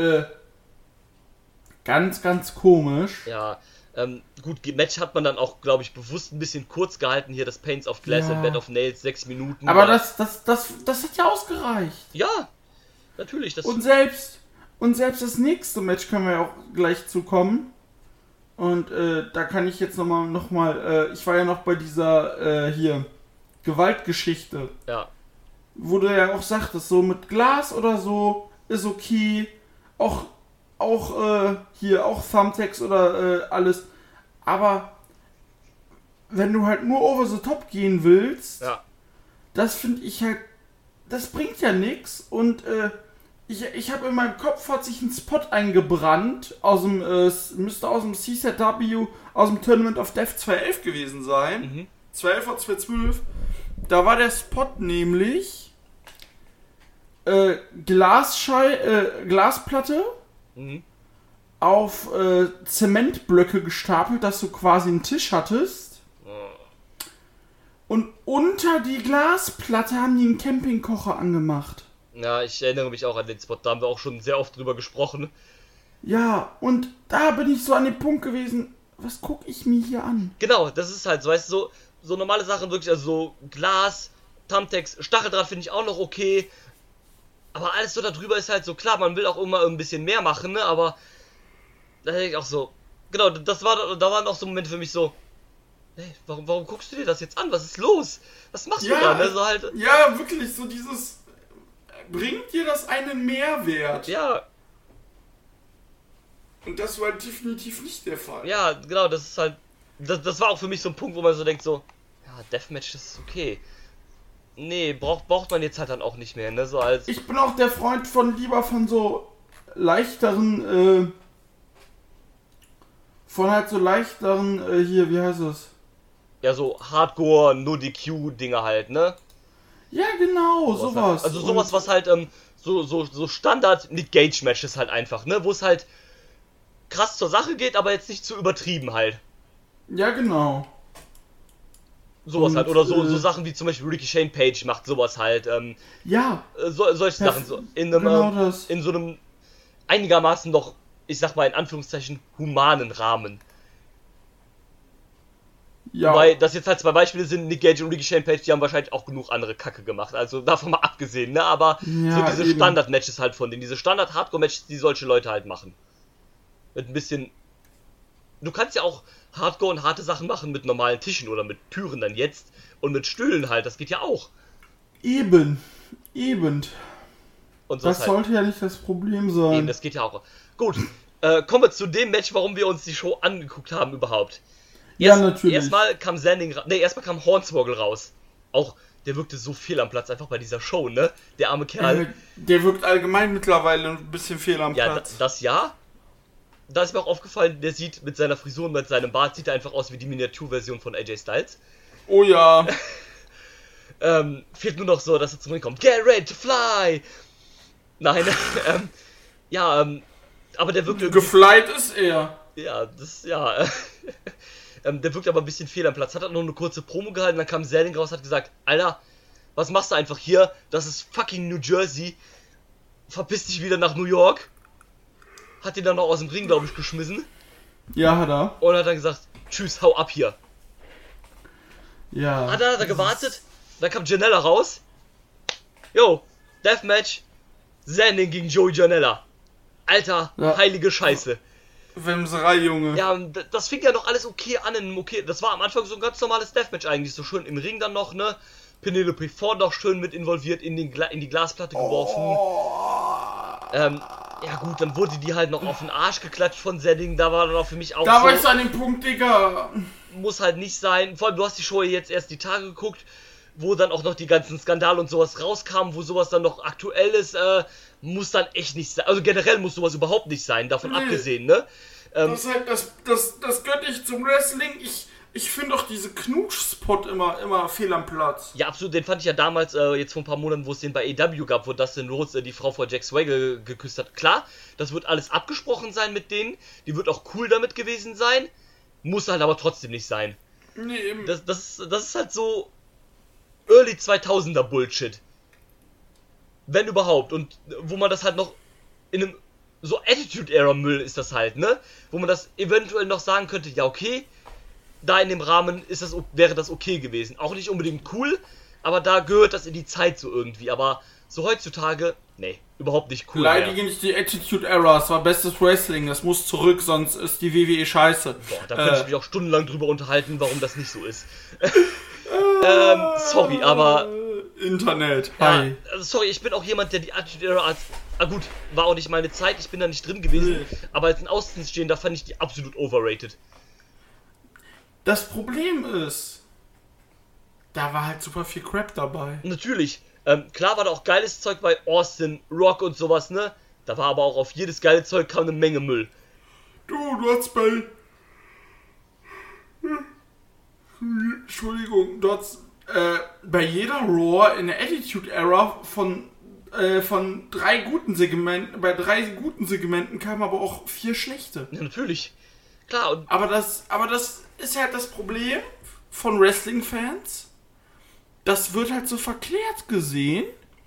ganz, ganz komisch. Ja, gut, Match hat man dann auch, glaube ich, bewusst ein bisschen kurz gehalten, hier das Pains of Glass und Bed of Nails, 6 Minuten. Aber das hat ja ausgereicht. Ja, natürlich. Und selbst das nächste Match können wir ja auch gleich zukommen. Und da kann ich jetzt nochmal, ich war ja noch bei dieser Gewaltgeschichte. Ja. Wo du ja auch sagtest, so mit Glas oder so ist okay. Auch Thumbtacks oder alles. aber wenn du halt nur over the top gehen willst, das finde ich halt, das bringt ja nichts. Und ich habe in meinem Kopf, hat sich ein Spot eingebrannt, müsste aus dem CZW, aus dem Tournament of Death 2011 gewesen sein. 2011 oder 2012. Da war der Spot nämlich Glasplatte auf Zementblöcke gestapelt, dass du quasi einen Tisch hattest. Und unter die Glasplatte haben die einen Campingkocher angemacht. Ja, ich erinnere mich auch an den Spot, da haben wir auch schon sehr oft drüber gesprochen. Ja, und da bin ich so an dem Punkt gewesen, was gucke ich mir hier an? Genau, das ist halt so, weißt du, so normale Sachen wirklich, also so Glas, Thumbtacks, Stacheldraht finde ich auch noch okay. Aber alles so darüber ist halt so, klar, man will auch immer ein bisschen mehr machen, ne, aber da denke ich auch so, genau, da waren auch so Momente für mich so, hey, warum guckst du dir das jetzt an? Was ist los? Was machst du da? Ne? So halt, ja, wirklich, so dieses, bringt dir das einen Mehrwert? Ja. Und das war definitiv nicht der Fall. Ja, genau, das ist halt, das war auch für mich so ein Punkt, wo man so denkt so, ja, Deathmatch, das ist okay. Nee, braucht man jetzt halt dann auch nicht mehr, ne, so als... Ich bin auch der Freund lieber von so leichteren, hier, wie heißt es? Ja, so Hardcore, No-DQ-Dinger halt, ne? Ja, genau, sowas. Halt. Also sowas, was halt, so Standard Nick Gage-Matches halt einfach, ne? Wo es halt krass zur Sache geht, aber jetzt nicht zu übertrieben halt. Ja, genau. Sowas halt, oder so Sachen wie zum Beispiel Ricky Shane Page macht sowas halt, ja. Solche Sachen, so in so einem einigermaßen noch, ich sag mal in Anführungszeichen, humanen Rahmen. Ja. Wobei das jetzt halt zwei Beispiele sind, Nick Gage und Ricky Shane Page, die haben wahrscheinlich auch genug andere Kacke gemacht, also davon mal abgesehen, ne, aber so diese Standard-Matches halt von denen, diese Standard-Hardcore-Matches, die solche Leute halt machen. Mit ein bisschen... Du kannst ja auch Hardcore und harte Sachen machen mit normalen Tischen oder mit Türen dann jetzt und mit Stühlen halt, das geht ja auch. Eben. Und so das halt. Sollte ja nicht das Problem sein. Eben, das geht ja auch. Gut, kommen wir zu dem Match, warum wir uns die Show angeguckt haben überhaupt. Natürlich. Erstmal kam Hornswoggle raus. Auch, der wirkte so fehl am Platz einfach bei dieser Show, ne? Der arme Kerl. Der wirkt allgemein mittlerweile ein bisschen fehl am Platz. Ja, das ja. Da ist mir auch aufgefallen, der sieht mit seiner Frisur und mit seinem Bart, sieht er einfach aus wie die Miniaturversion von AJ Styles. Oh ja. Fehlt nur noch so, dass er zum Ring kommt. Get ready to fly! Nein, aber der wirkt... Geflight ist er. Ja, der wirkt aber ein bisschen fehl am Platz. Hat nur eine kurze Promo gehalten, dann kam Zelling raus, hat gesagt, Alter, was machst du einfach hier? Das ist fucking New Jersey. Verpiss dich wieder nach New York. Hat ihn dann noch aus dem Ring, glaube ich, geschmissen. Ja, hat er. Und hat dann gesagt, tschüss, hau ab hier. Ja. Hat er da gewartet, dann kam Janella raus. Jo, Deathmatch, Zanning gegen Joey Janella. Alter, heilige Scheiße. Wemserei, Junge. Ja, das fing ja noch alles okay an. Das war am Anfang so ein ganz normales Deathmatch eigentlich. So schön im Ring dann noch, ne? Penelope Ford noch schön mit involviert, in die Glasplatte geworfen. Ja gut, dann wurde die halt noch auf den Arsch geklatscht von Zanning. Da war dann auch für mich auch da war ich so an dem Punkt, Digga. Muss halt nicht sein. Vor allem, du hast die Show jetzt erst die Tage geguckt, wo dann auch noch die ganzen Skandale und sowas rauskamen, wo sowas dann noch aktuell ist, muss dann echt nicht sein. Also generell muss sowas überhaupt nicht sein, davon abgesehen, ne? Das ist halt das gehört nicht zum Wrestling. Ich finde auch diese Knutsch-Spot immer fehl am Platz. Ja, absolut, den fand ich ja damals, jetzt vor ein paar Monaten, wo es den bei AEW gab, wo Dustin Rhodes die Frau vor Jack Swagger geküsst hat. Klar, das wird alles abgesprochen sein mit denen, die wird auch cool damit gewesen sein, muss halt aber trotzdem nicht sein. Nee, eben. Das ist halt so Early 2000er Bullshit. Wenn überhaupt. Und wo man das halt noch in einem so Attitude-Era-Müll ist das halt, ne? Wo man das eventuell noch sagen könnte, ja okay, da in dem Rahmen wäre das okay gewesen. Auch nicht unbedingt cool, aber da gehört das in die Zeit so irgendwie. Aber so heutzutage, nee, überhaupt nicht cool. Beleidige nicht die Attitude-Era, es war bestes Wrestling, das muss zurück, sonst ist die WWE scheiße. Boah, da könnte ich mich auch stundenlang drüber unterhalten, warum das nicht so ist. Sorry, aber... Internet, hi. Ja, sorry, ich bin auch jemand, der die Attitude-Era als... gut, war auch nicht meine Zeit, ich bin da nicht drin gewesen, aber als ein Außenstehender fand ich die absolut overrated. das Problem ist, da war halt super viel Crap dabei. Natürlich. Klar war da auch geiles Zeug bei Austin, Rock und sowas, ne? Da war aber auch auf jedes geile Zeug kam eine Menge Müll. Du hast Entschuldigung, du hast bei jeder Raw in der Attitude Era von 3 guten Segmenten, bei 3 guten Segmenten kamen aber auch 4 schlechte. Ja, natürlich. Klar. Und aber das ist halt das Problem von Wrestling-Fans. Das wird halt so verklärt gesehen,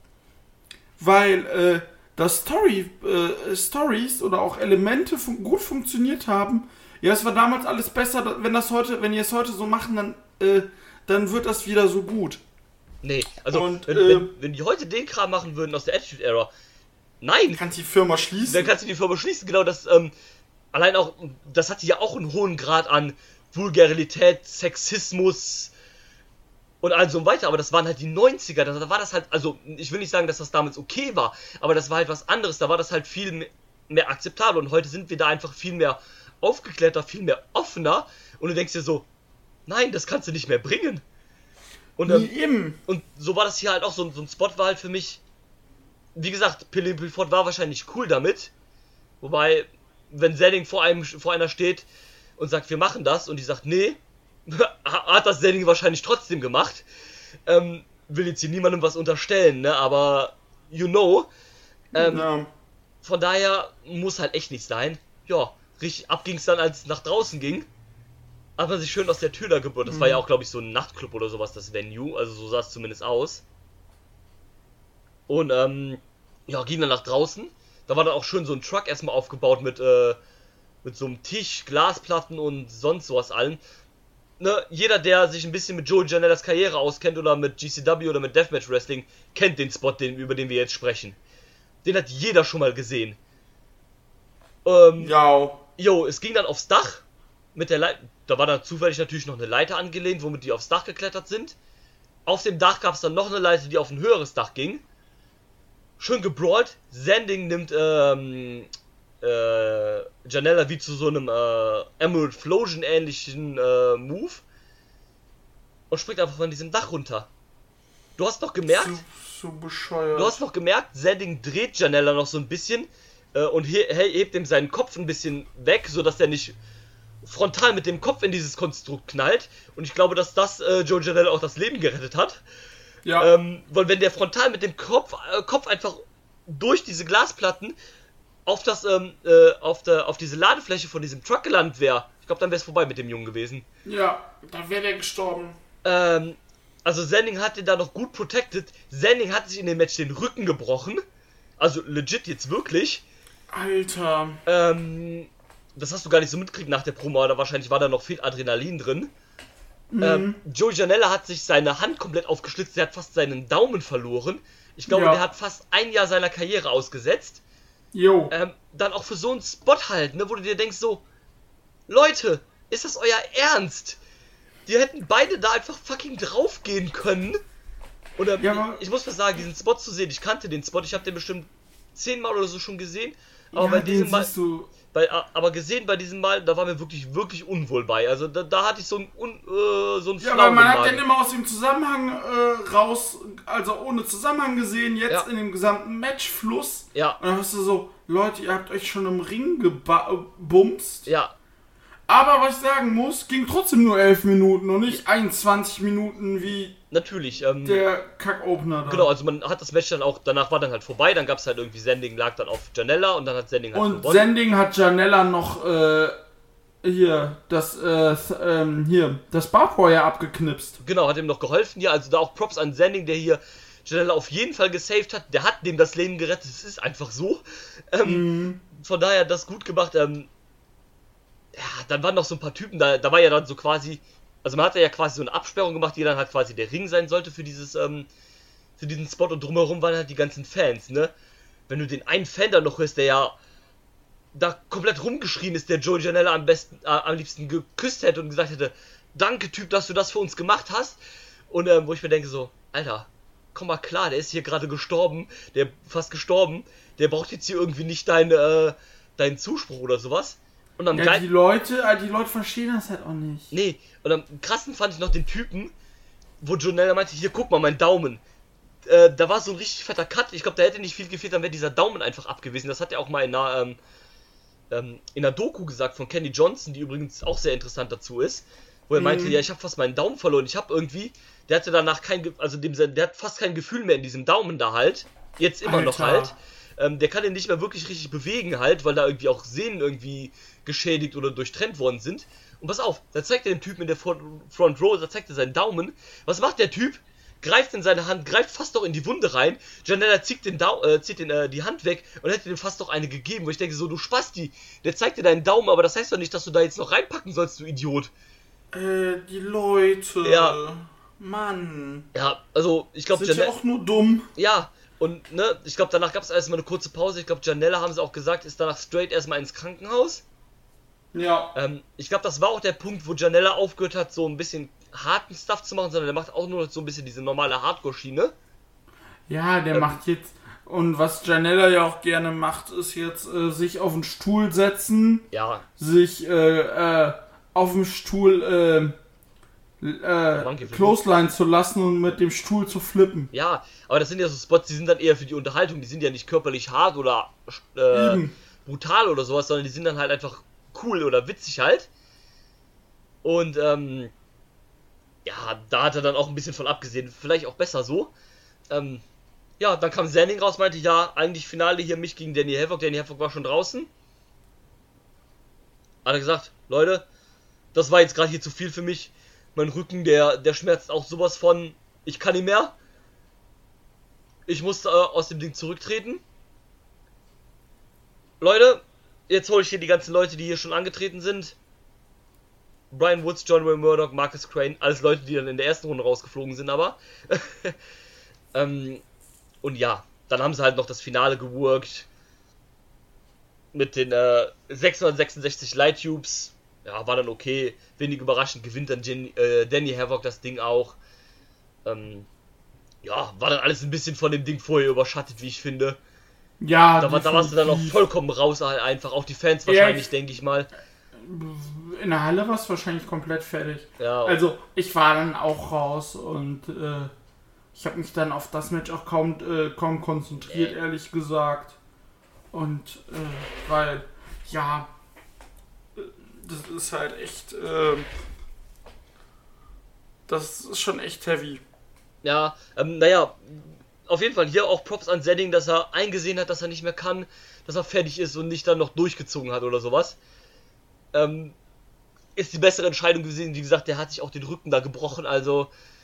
weil dass Stories oder auch Elemente gut funktioniert haben. Ja, es war damals alles besser, wenn ihr es heute so machen, dann wird das wieder so gut. Nee, also und, wenn die heute den Kram machen würden aus der Attitude Era, nein. Kannst die Firma schließen. Dann kannst du die Firma schließen, genau, das, allein auch, das hatte ja auch einen hohen Grad an Vulgarität, Sexismus und all so weiter, aber das waren halt die 90er, da war das halt, also ich will nicht sagen, dass das damals okay war, aber das war halt was anderes, da war das halt viel mehr akzeptabel und heute sind wir da einfach viel mehr aufgeklärter, viel mehr offener und du denkst dir so, nein, das kannst du nicht mehr bringen. Und, und so war das hier halt auch, so ein Spot war halt für mich, wie gesagt, Pilly Pilford war wahrscheinlich cool damit, wobei, wenn Zenning vor einer steht und sagt, wir machen das und die sagt, nee, hat das Zenning wahrscheinlich trotzdem gemacht. Will jetzt hier niemandem was unterstellen, ne, aber you know. Von daher muss halt echt nicht sein. Ja, richtig ab ging's dann, als es nach draußen ging. Hat man sich schön aus der Tür da gebohrt. Das war ja auch, glaube ich, so ein Nachtclub oder sowas, das Venue. Also so sah es zumindest aus. Und, ja, ging dann nach draußen. Da war dann auch schön so ein Truck erstmal aufgebaut mit so einem Tisch, Glasplatten und sonst sowas allem. Ne, jeder, der sich ein bisschen mit Joey Janellas Karriere auskennt oder mit GCW oder mit Deathmatch Wrestling, kennt den Spot, über den wir jetzt sprechen. Den hat jeder schon mal gesehen. Jo, es ging dann aufs Dach mit der Leiter. Da war dann zufällig natürlich noch eine Leiter angelehnt, womit die aufs Dach geklettert sind. Auf dem Dach gab es dann noch eine Leiter, die auf ein höheres Dach ging. Schön gebrawlt. Zenning nimmt Janella wie zu so einem Emerald Flosion ähnlichen Move und springt einfach von diesem Dach runter. Du hast noch gemerkt, so bescheuert. Du hast noch gemerkt, Zenning dreht Janella noch so ein bisschen und hebt ihm seinen Kopf ein bisschen weg, sodass er nicht frontal mit dem Kopf in dieses Konstrukt knallt. Und ich glaube, dass das Joey Janela auch das Leben gerettet hat. Ja. Weil wenn der frontal mit dem Kopf einfach durch diese Glasplatten auf diese Ladefläche von diesem Truck gelandet wäre, ich glaube, dann wäre es vorbei mit dem Jungen gewesen. Ja, da wäre der gestorben. Also Zenning hat den da noch gut protected. Zenning hat sich in dem Match den Rücken gebrochen. Also legit jetzt wirklich. Alter. Das hast du gar nicht so mitgekriegt nach der Promo, aber wahrscheinlich war da noch viel Adrenalin drin. Joey Janela hat sich seine Hand komplett aufgeschlitzt, der hat fast seinen Daumen verloren. Ich glaube, der hat fast ein Jahr seiner Karriere ausgesetzt. Jo. Dann auch für so einen Spot halt, ne, wo du dir denkst so, Leute, ist das euer Ernst? Die hätten beide da einfach fucking draufgehen können. Und ich muss was sagen, diesen Spot zu sehen, ich kannte den Spot, ich habe den bestimmt 10-mal oder so schon gesehen. Aber bei diesem Mal, aber gesehen bei diesem Mal, da war mir wirklich, wirklich unwohl bei. Also da hatte ich so ein Ja, weil man hat den immer aus dem Zusammenhang raus, also ohne Zusammenhang gesehen, jetzt in dem gesamten Matchfluss. Ja. Und dann hast du so, Leute, ihr habt euch schon im Ring gebumst. Ja. Aber was ich sagen muss, ging trotzdem nur 11 Minuten und nicht 21 Minuten wie natürlich, der Kack-Opener da. Genau, also man hat das Match dann auch, danach war dann halt vorbei, dann gab es halt irgendwie Zenning lag dann auf Janella und dann hat Zenning halt gewonnen. Und Zenning hat Janella noch das Barbwire abgeknipst. Genau, hat ihm noch geholfen hier, also da auch Props an Zenning, der hier Janella auf jeden Fall gesaved hat, der hat dem das Leben gerettet, es ist einfach so. Von daher das gut gemacht, ja, dann waren noch so ein paar Typen, da war ja dann so quasi, also man hatte ja quasi so eine Absperrung gemacht, die dann halt quasi der Ring sein sollte für diesen Spot und drumherum waren halt die ganzen Fans, ne? Wenn du den einen Fan da noch hörst, der ja da komplett rumgeschrien ist, der Joey Janela am liebsten geküsst hätte und gesagt hätte, danke Typ, dass du das für uns gemacht hast. Und wo ich mir denke so, Alter, komm mal klar, der ist hier gerade gestorben, fast gestorben, der braucht jetzt hier irgendwie nicht deinen Zuspruch oder sowas. Und am die Leute verstehen das halt auch nicht. Nee, und am krassen fand ich noch den Typen, wo Janela meinte, hier, guck mal, mein Daumen. Da war so ein richtig fetter Cut. Ich glaube, da hätte nicht viel gefehlt, dann wäre dieser Daumen einfach ab gewesen. Das hat er auch mal in einer Doku gesagt von Kenny Johnson, die übrigens auch sehr interessant dazu ist, wo er meinte, ja, ich habe fast meinen Daumen verloren. Ich habe irgendwie, der hatte danach der hat fast kein Gefühl mehr in diesem Daumen da halt. Jetzt immer noch halt. Der kann den nicht mehr wirklich richtig bewegen halt, weil da irgendwie auch Sehnen irgendwie geschädigt oder durchtrennt worden sind. Und pass auf, da zeigt er dem Typen in der Front Row, da zeigt er seinen Daumen. Was macht der Typ? Greift in seine Hand, greift fast doch in die Wunde rein. Janela zieht die Hand weg und hätte dem fast doch eine gegeben. Wo ich denke so, du Spasti, der zeigt dir deinen Daumen, aber das heißt doch nicht, dass du da jetzt noch reinpacken sollst, du Idiot. Die Leute. Ja. Mann. Ja, also ich glaube, Janela ist ja auch nur dumm. Ja, und ne, ich glaube, danach gab es erstmal eine kurze Pause. Ich glaube, Janela, haben sie auch gesagt, ist danach straight erstmal ins Krankenhaus. Ja. Ich glaube, das war auch der Punkt, wo Janela aufgehört hat, so ein bisschen harten Stuff zu machen, sondern der macht auch nur so ein bisschen diese normale Hardcore-Schiene. Ja, der macht jetzt, und was Janela ja auch gerne macht, ist jetzt sich auf den Stuhl setzen, ja, sich auf dem Stuhl Clothesline zu lassen und mit dem Stuhl zu flippen. Ja, aber das sind ja so Spots, die sind dann eher für die Unterhaltung, die sind ja nicht körperlich hart oder brutal oder sowas, sondern die sind dann halt einfach cool oder witzig halt. Und ja, da hat er dann auch ein bisschen von abgesehen. Vielleicht auch besser so. Ja, dann kam Zanning raus, meinte, ja, eigentlich Finale hier mich gegen Danny Havoc. Danny Havoc war schon draußen. Hat er gesagt, Leute, das war jetzt gerade hier zu viel für mich. Mein Rücken, der schmerzt auch sowas von, ich kann nicht mehr. Ich musste aus dem Ding zurücktreten. Leute, jetzt hole ich hier die ganzen Leute, die hier schon angetreten sind. Brian Woods, John Wayne Murdoch, Marcus Crane, alles Leute, die dann in der ersten Runde rausgeflogen sind, aber. Und ja, dann haben sie halt noch das Finale geworkt. Mit den 666 Light Tubes. Ja, war dann okay. Wenig überraschend gewinnt dann Danny Havoc das Ding auch. Ja, war dann alles ein bisschen von dem Ding vorher überschattet, wie ich finde. Ja, da warst du dann auch vollkommen raus, halt einfach. Auch die Fans wahrscheinlich, denke ich mal. In der Halle war es wahrscheinlich komplett fertig. Ja. Also, ich war dann auch raus und ich habe mich dann auf das Match auch kaum konzentriert, ehrlich gesagt. Und, weil, ja, das ist halt echt, das ist schon echt heavy. Ja, naja, auf jeden Fall hier auch Props an Zanning, dass er eingesehen hat, dass er nicht mehr kann, dass er fertig ist und nicht dann noch durchgezogen hat oder sowas. Ist die bessere Entscheidung gewesen. Wie gesagt, der hat sich auch den Rücken da gebrochen, also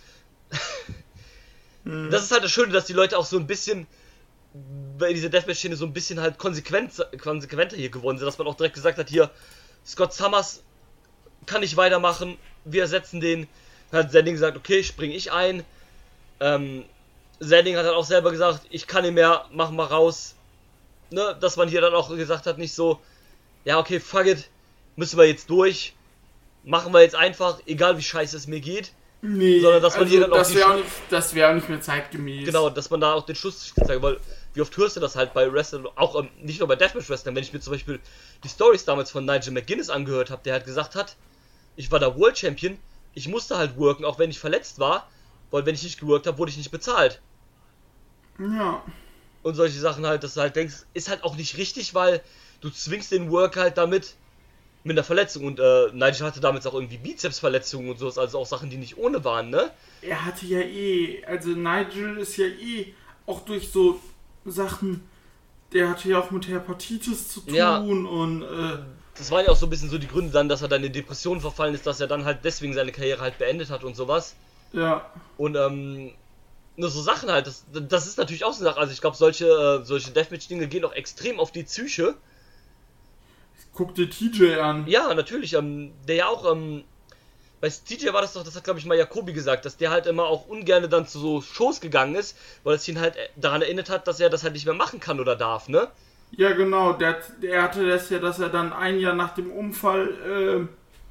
das ist halt das Schöne, dass die Leute auch so ein bisschen bei dieser Deathmatch-Szene so ein bisschen halt konsequenter hier geworden sind, dass man auch direkt gesagt hat, hier, Scott Summers kann nicht weitermachen, wir ersetzen den. Dann hat Zanning gesagt, okay, spring ich ein. Zanning hat dann auch selber gesagt, ich kann nicht mehr, mach mal raus. Ne, dass man hier dann auch gesagt hat, nicht so, ja okay, fuck it, müssen wir jetzt durch, machen wir jetzt einfach, egal wie scheiße es mir geht. Nee, sondern dass man hier dann auch das wäre auch nicht mehr zeitgemäß. Genau, dass man da auch den Schluss zeigt, weil wie oft hörst du das halt bei Wrestling, auch nicht nur bei Deathmatch Wrestling, wenn ich mir zum Beispiel die Stories damals von Nigel McGuinness angehört habe, der halt gesagt hat, ich war da World Champion, ich musste halt worken, auch wenn ich verletzt war, weil wenn ich nicht geworkt habe, wurde ich nicht bezahlt. Ja. Und solche Sachen halt, dass du halt denkst, ist halt auch nicht richtig, weil du zwingst den Work halt damit mit einer Verletzung und Nigel hatte damals auch irgendwie Bizepsverletzungen und sowas, also auch Sachen, die nicht ohne waren, ne? Er hatte ja also Nigel ist ja auch durch so Sachen, der hatte ja auch mit Hepatitis zu tun, ja. Und das waren ja auch so ein bisschen so die Gründe dann, dass er dann in Depressionen verfallen ist, dass er dann halt deswegen seine Karriere halt beendet hat und sowas. Ja. Und nur so Sachen halt, das ist natürlich auch so eine Sache, also ich glaube solche Deathmatch-Dinge gehen auch extrem auf die Psyche. Guck dir TJ an. Ja, natürlich, der ja auch, bei TJ war das doch, das hat glaube ich mal Jacobi gesagt, dass der halt immer auch ungern dann zu so Shows gegangen ist, weil es ihn halt daran erinnert hat, dass er das halt nicht mehr machen kann oder darf, ne? Ja genau, der hatte das ja, dass er dann ein Jahr nach dem Unfall,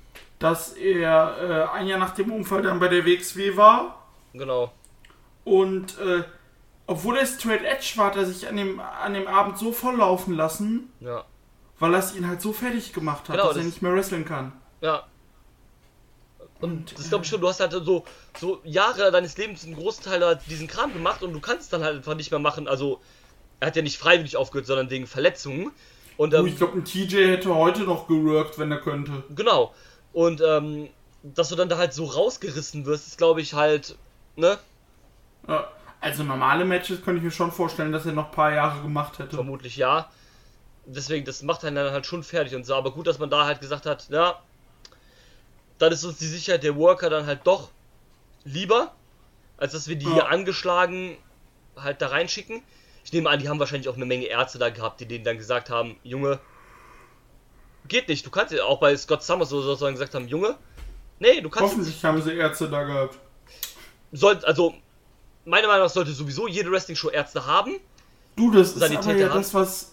dann bei der WXW war. Genau. Und obwohl er Straight Edge war, hat er sich an dem Abend so volllaufen lassen. Ja. weil er ihn halt so fertig gemacht hat, Genau, dass er nicht mehr wrestlen kann. Ja. Und das glaube ich schon, du hast halt so Jahre deines Lebens einen großen Teil halt diesen Kram gemacht und du kannst es dann halt einfach nicht mehr machen. Also, er hat ja nicht freiwillig aufgehört, sondern wegen Verletzungen. Und, ich glaube, ein TJ hätte heute noch geworkt, wenn er könnte. Genau. Und, dass du dann da halt so rausgerissen wirst, ist glaube ich halt, ne? Ja, also normale Matches könnte ich mir schon vorstellen, dass er noch ein paar Jahre gemacht hätte. Vermutlich ja. Deswegen, das macht einen dann halt schon fertig und so. Aber gut, dass man da halt gesagt hat, ja, dann ist uns die Sicherheit der Worker dann halt doch lieber, als dass wir die hier angeschlagen halt da reinschicken. Ich nehme an, die haben wahrscheinlich auch eine Menge Ärzte da gehabt, die denen dann gesagt haben, Junge, geht nicht, du kannst ja auch bei Scott Summers oder so gesagt haben, Junge, nee, du kannst Hoffentlich haben sie Ärzte da gehabt. Also, meiner Meinung nach sollte sowieso jede Wrestling-Show Ärzte haben. Du, das ist Sanitäter aber ja haben. das, was...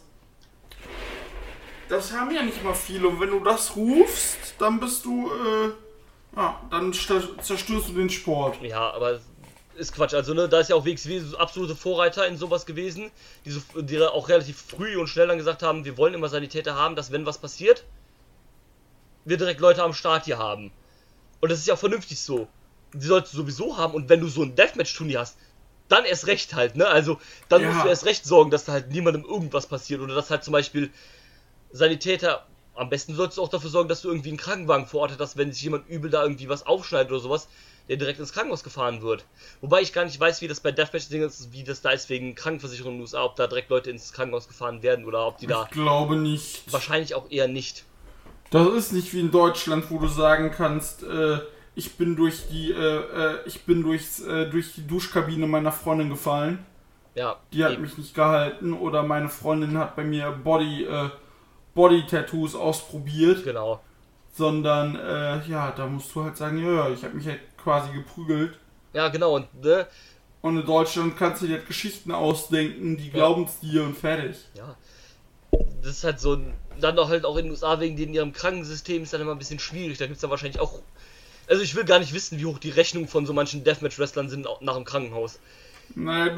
Das haben ja nicht mal viele. Und wenn du das rufst, dann bist du, dann zerstörst du den Sport. Ja, aber ist Quatsch. Also, ne, da ist ja auch WXW so absolute Vorreiter in sowas gewesen, die auch relativ früh und schnell dann gesagt haben, wir wollen immer Sanitäter haben, dass wenn was passiert, wir direkt Leute am Start hier haben. Und das ist ja auch vernünftig so. Die sollst du sowieso haben und wenn du so ein Deathmatch-Turnier hast, dann erst recht halt, ne? Also, dann musst du erst recht sorgen, dass da halt niemandem irgendwas passiert oder dass halt zum Beispiel Sanitäter, am besten solltest du auch dafür sorgen, dass du irgendwie einen Krankenwagen vor Ort hast, wenn sich jemand übel da irgendwie was aufschneidet oder sowas, der direkt ins Krankenhaus gefahren wird. Wobei ich gar nicht weiß, wie das bei Deathmatch-Dingen ist, wie das da ist wegen Krankenversicherung in den USA, ob da direkt Leute ins Krankenhaus gefahren werden oder ob die da... Ich glaube nicht. Wahrscheinlich auch eher nicht. Das ist nicht wie in Deutschland, wo du sagen kannst, ich bin durch die Duschkabine meiner Freundin gefallen. Ja. Die hat mich nicht gehalten oder meine Freundin hat bei mir Body-Tattoos ausprobiert. Genau. Sondern, da musst du halt sagen, ja, ich habe mich halt quasi geprügelt. Ja, genau, und, ne? Und in Deutschland kannst du dir halt Geschichten ausdenken, die glauben es dir und fertig. Ja. Das ist halt so, dann auch halt auch in den USA wegen ihrem Krankensystem ist dann immer ein bisschen schwierig. Da gibt es dann wahrscheinlich auch, also ich will gar nicht wissen, wie hoch die Rechnungen von so manchen Deathmatch-Wrestlern sind nach dem Krankenhaus. Naja,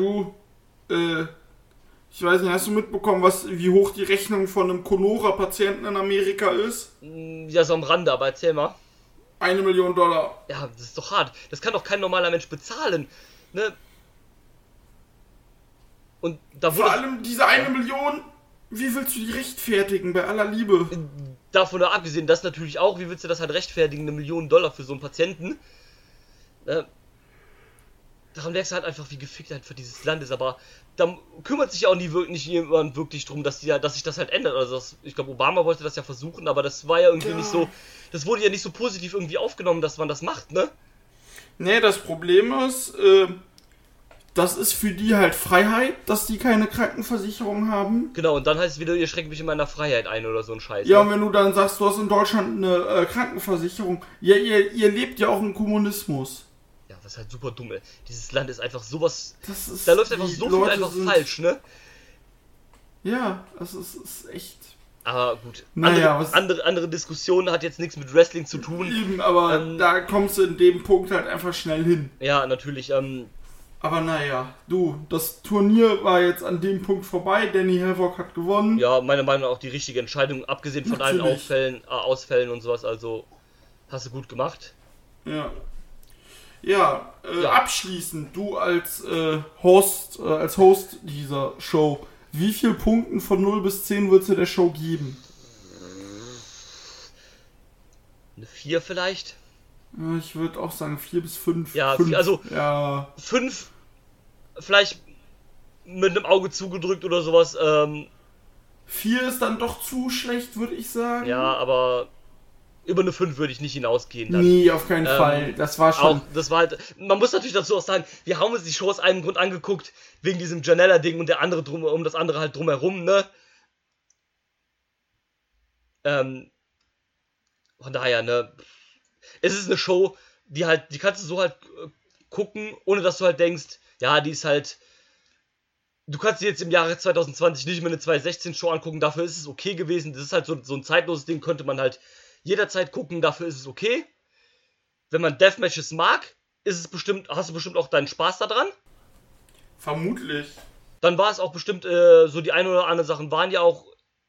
ich weiß nicht, hast du mitbekommen, wie hoch die Rechnung von einem Conora-Patienten in Amerika ist? Ja, so am Rande, aber erzähl mal. $1 Million. Ja, das ist doch hart. Das kann doch kein normaler Mensch bezahlen, ne? Und da wurde... Vor allem diese 1 Million, wie willst du die rechtfertigen, bei aller Liebe? Davon abgesehen, das natürlich auch, wie willst du das halt rechtfertigen, $1 Million für so einen Patienten? Daran merkst du halt einfach, wie gefickt halt für dieses Land ist, aber da kümmert sich ja auch nicht jemand wirklich drum, dass sich das halt ändert. Also ich glaube, Obama wollte das ja versuchen, aber das war ja irgendwie nicht so, das wurde ja nicht so positiv irgendwie aufgenommen, dass man das macht, ne? Nee, das Problem ist, das ist für die halt Freiheit, dass die keine Krankenversicherung haben. Genau, und dann heißt es wieder, ihr schränkt mich in meiner Freiheit ein oder so ein Scheiß. Ja, ne? und wenn du dann sagst, du hast in Deutschland eine Krankenversicherung, ja, ihr lebt ja auch im Kommunismus. Ja, das ist halt super dumm, ey. Dieses Land ist einfach sowas, ist, da läuft einfach so viel einfach falsch, ne? Ja, das ist echt... Aber gut, naja, andere Diskussionen hat jetzt nichts mit Wrestling zu tun. Eben, aber da kommst du in dem Punkt halt einfach schnell hin. Ja, natürlich, Aber naja, das Turnier war jetzt an dem Punkt vorbei. Danny Havoc hat gewonnen. Ja, meiner Meinung nach auch die richtige Entscheidung, abgesehen von allen Ausfällen und sowas, also hast du gut gemacht. Ja. Ja, abschließend, du als Host dieser Show, wie viel Punkten von 0 bis 10 würdest du der Show geben? Eine 4 vielleicht? Ich würde auch sagen 4 bis 5. Ja, 5, also ja. 5 vielleicht mit einem Auge zugedrückt oder sowas. 4 ist dann doch zu schlecht, würde ich sagen. Ja, aber über eine 5 würde ich nicht hinausgehen. Dann. Nee, auf keinen Fall. Das war schon... das war halt, man muss natürlich dazu auch sagen, wir haben uns die Show aus einem Grund angeguckt, wegen diesem Janella-Ding und das andere halt drumherum, ne? Von daher, ne? Es ist eine Show, die kannst du so halt gucken, ohne dass du halt denkst, ja, die ist halt... Du kannst dir jetzt im Jahre 2020 nicht mehr eine 2016-Show angucken, dafür ist es okay gewesen. Das ist halt so ein zeitloses Ding, könnte man halt jederzeit gucken, dafür ist es okay. Wenn man Deathmatches mag, hast du bestimmt auch deinen Spaß daran. Vermutlich. Dann war es auch bestimmt, so die ein oder andere Sachen waren ja auch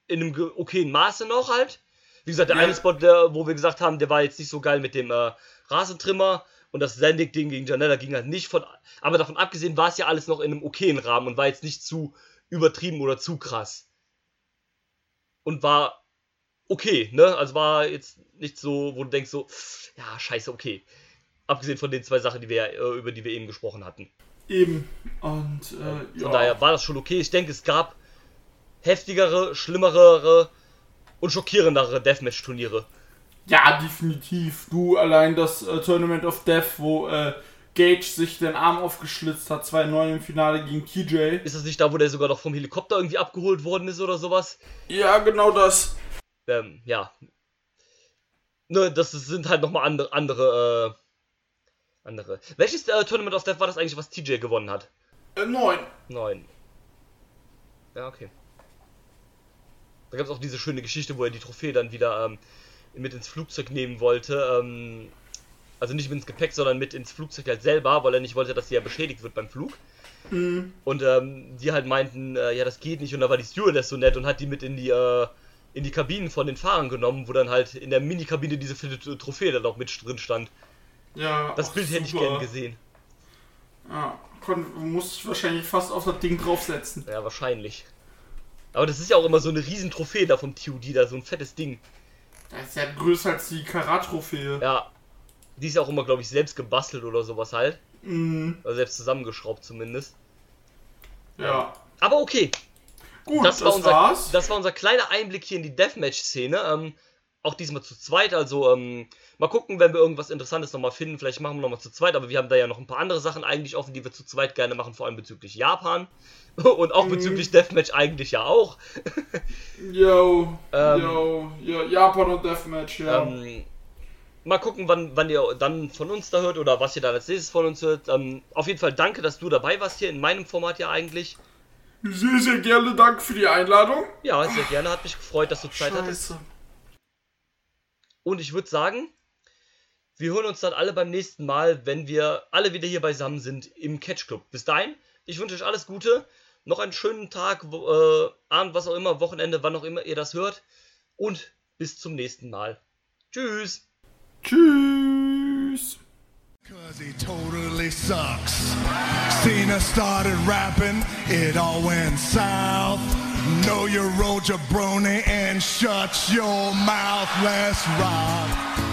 in einem okayen Maße noch halt. Wie gesagt, der Ja. eine Spot, wo wir gesagt haben, der war jetzt nicht so geil mit dem Rasentrimmer und das Zandig-Ding gegen Janella ging halt nicht von. Aber davon abgesehen war es ja alles noch in einem okayen Rahmen und war jetzt nicht zu übertrieben oder zu krass. Und war okay, ne? Also war jetzt nicht so, wo du denkst so, ja, scheiße, okay. Abgesehen von den 2 Sachen, über die wir eben gesprochen hatten. Eben. Und, Von daher war das schon okay. Ich denke, es gab heftigere, schlimmere und schockierendere Deathmatch-Turniere. Ja, definitiv. Du, allein das Tournament of Death, wo Gage sich den Arm aufgeschlitzt hat, 2-9 im Finale gegen TJ. Ist das nicht da, wo der sogar noch vom Helikopter irgendwie abgeholt worden ist oder sowas? Ja, genau das. Ja. Ne, das sind halt nochmal andere. Welches Tournament of Death war das eigentlich, was TJ gewonnen hat? 9. 9. Ja, okay. Da gab es auch diese schöne Geschichte, wo er die Trophäe dann wieder mit ins Flugzeug nehmen wollte. Also nicht mit ins Gepäck, sondern mit ins Flugzeug halt selber, weil er nicht wollte, dass sie ja beschädigt wird beim Flug. Mhm. Und die halt meinten, ja, das geht nicht. Und da war die Stewardess so nett und hat die mit in die Kabinen von den Fahrern genommen, wo dann halt in der Mini-Kabine diese Trophäe dann auch mit drin stand. Ja, Das Bild hätte ich gern gesehen. Ja, muss ich wahrscheinlich fast auf das Ding draufsetzen. Ja, wahrscheinlich. Aber das ist ja auch immer so eine riesen Trophäe da vom TUD, da so ein fettes Ding. Das ist ja größer als die Karat-Trophäe. Ja. Die ist ja auch immer, glaube ich, selbst gebastelt oder sowas halt. Mhm. Oder selbst zusammengeschraubt zumindest. Ja. Aber okay. Gut, Das war war's. Das war unser kleiner Einblick hier in die Deathmatch-Szene. Auch diesmal zu zweit, also mal gucken, wenn wir irgendwas Interessantes nochmal finden. Vielleicht machen wir nochmal zu zweit, aber wir haben da ja noch ein paar andere Sachen eigentlich offen, die wir zu zweit gerne machen, vor allem bezüglich Japan. Und auch bezüglich Deathmatch eigentlich ja auch. Japan und Deathmatch, ja. Mal gucken, wann ihr dann von uns da hört oder was ihr dann als nächstes von uns hört. Auf jeden Fall danke, dass du dabei warst hier in meinem Format ja eigentlich. Sehr, sehr gerne, danke für die Einladung. Ja, sehr gerne, hat mich gefreut, dass du Zeit hattest. Und ich würde sagen, wir hören uns dann alle beim nächsten Mal, wenn wir alle wieder hier beisammen sind im Catch Club. Bis dahin, ich wünsche euch alles Gute, noch einen schönen Tag, Abend, was auch immer, Wochenende, wann auch immer ihr das hört. Und bis zum nächsten Mal. Tschüss. Tschüss. Cause he totally sucks. Cena started rapping, it all went south. Know your role, jabroni, and shut your mouth, let's rock.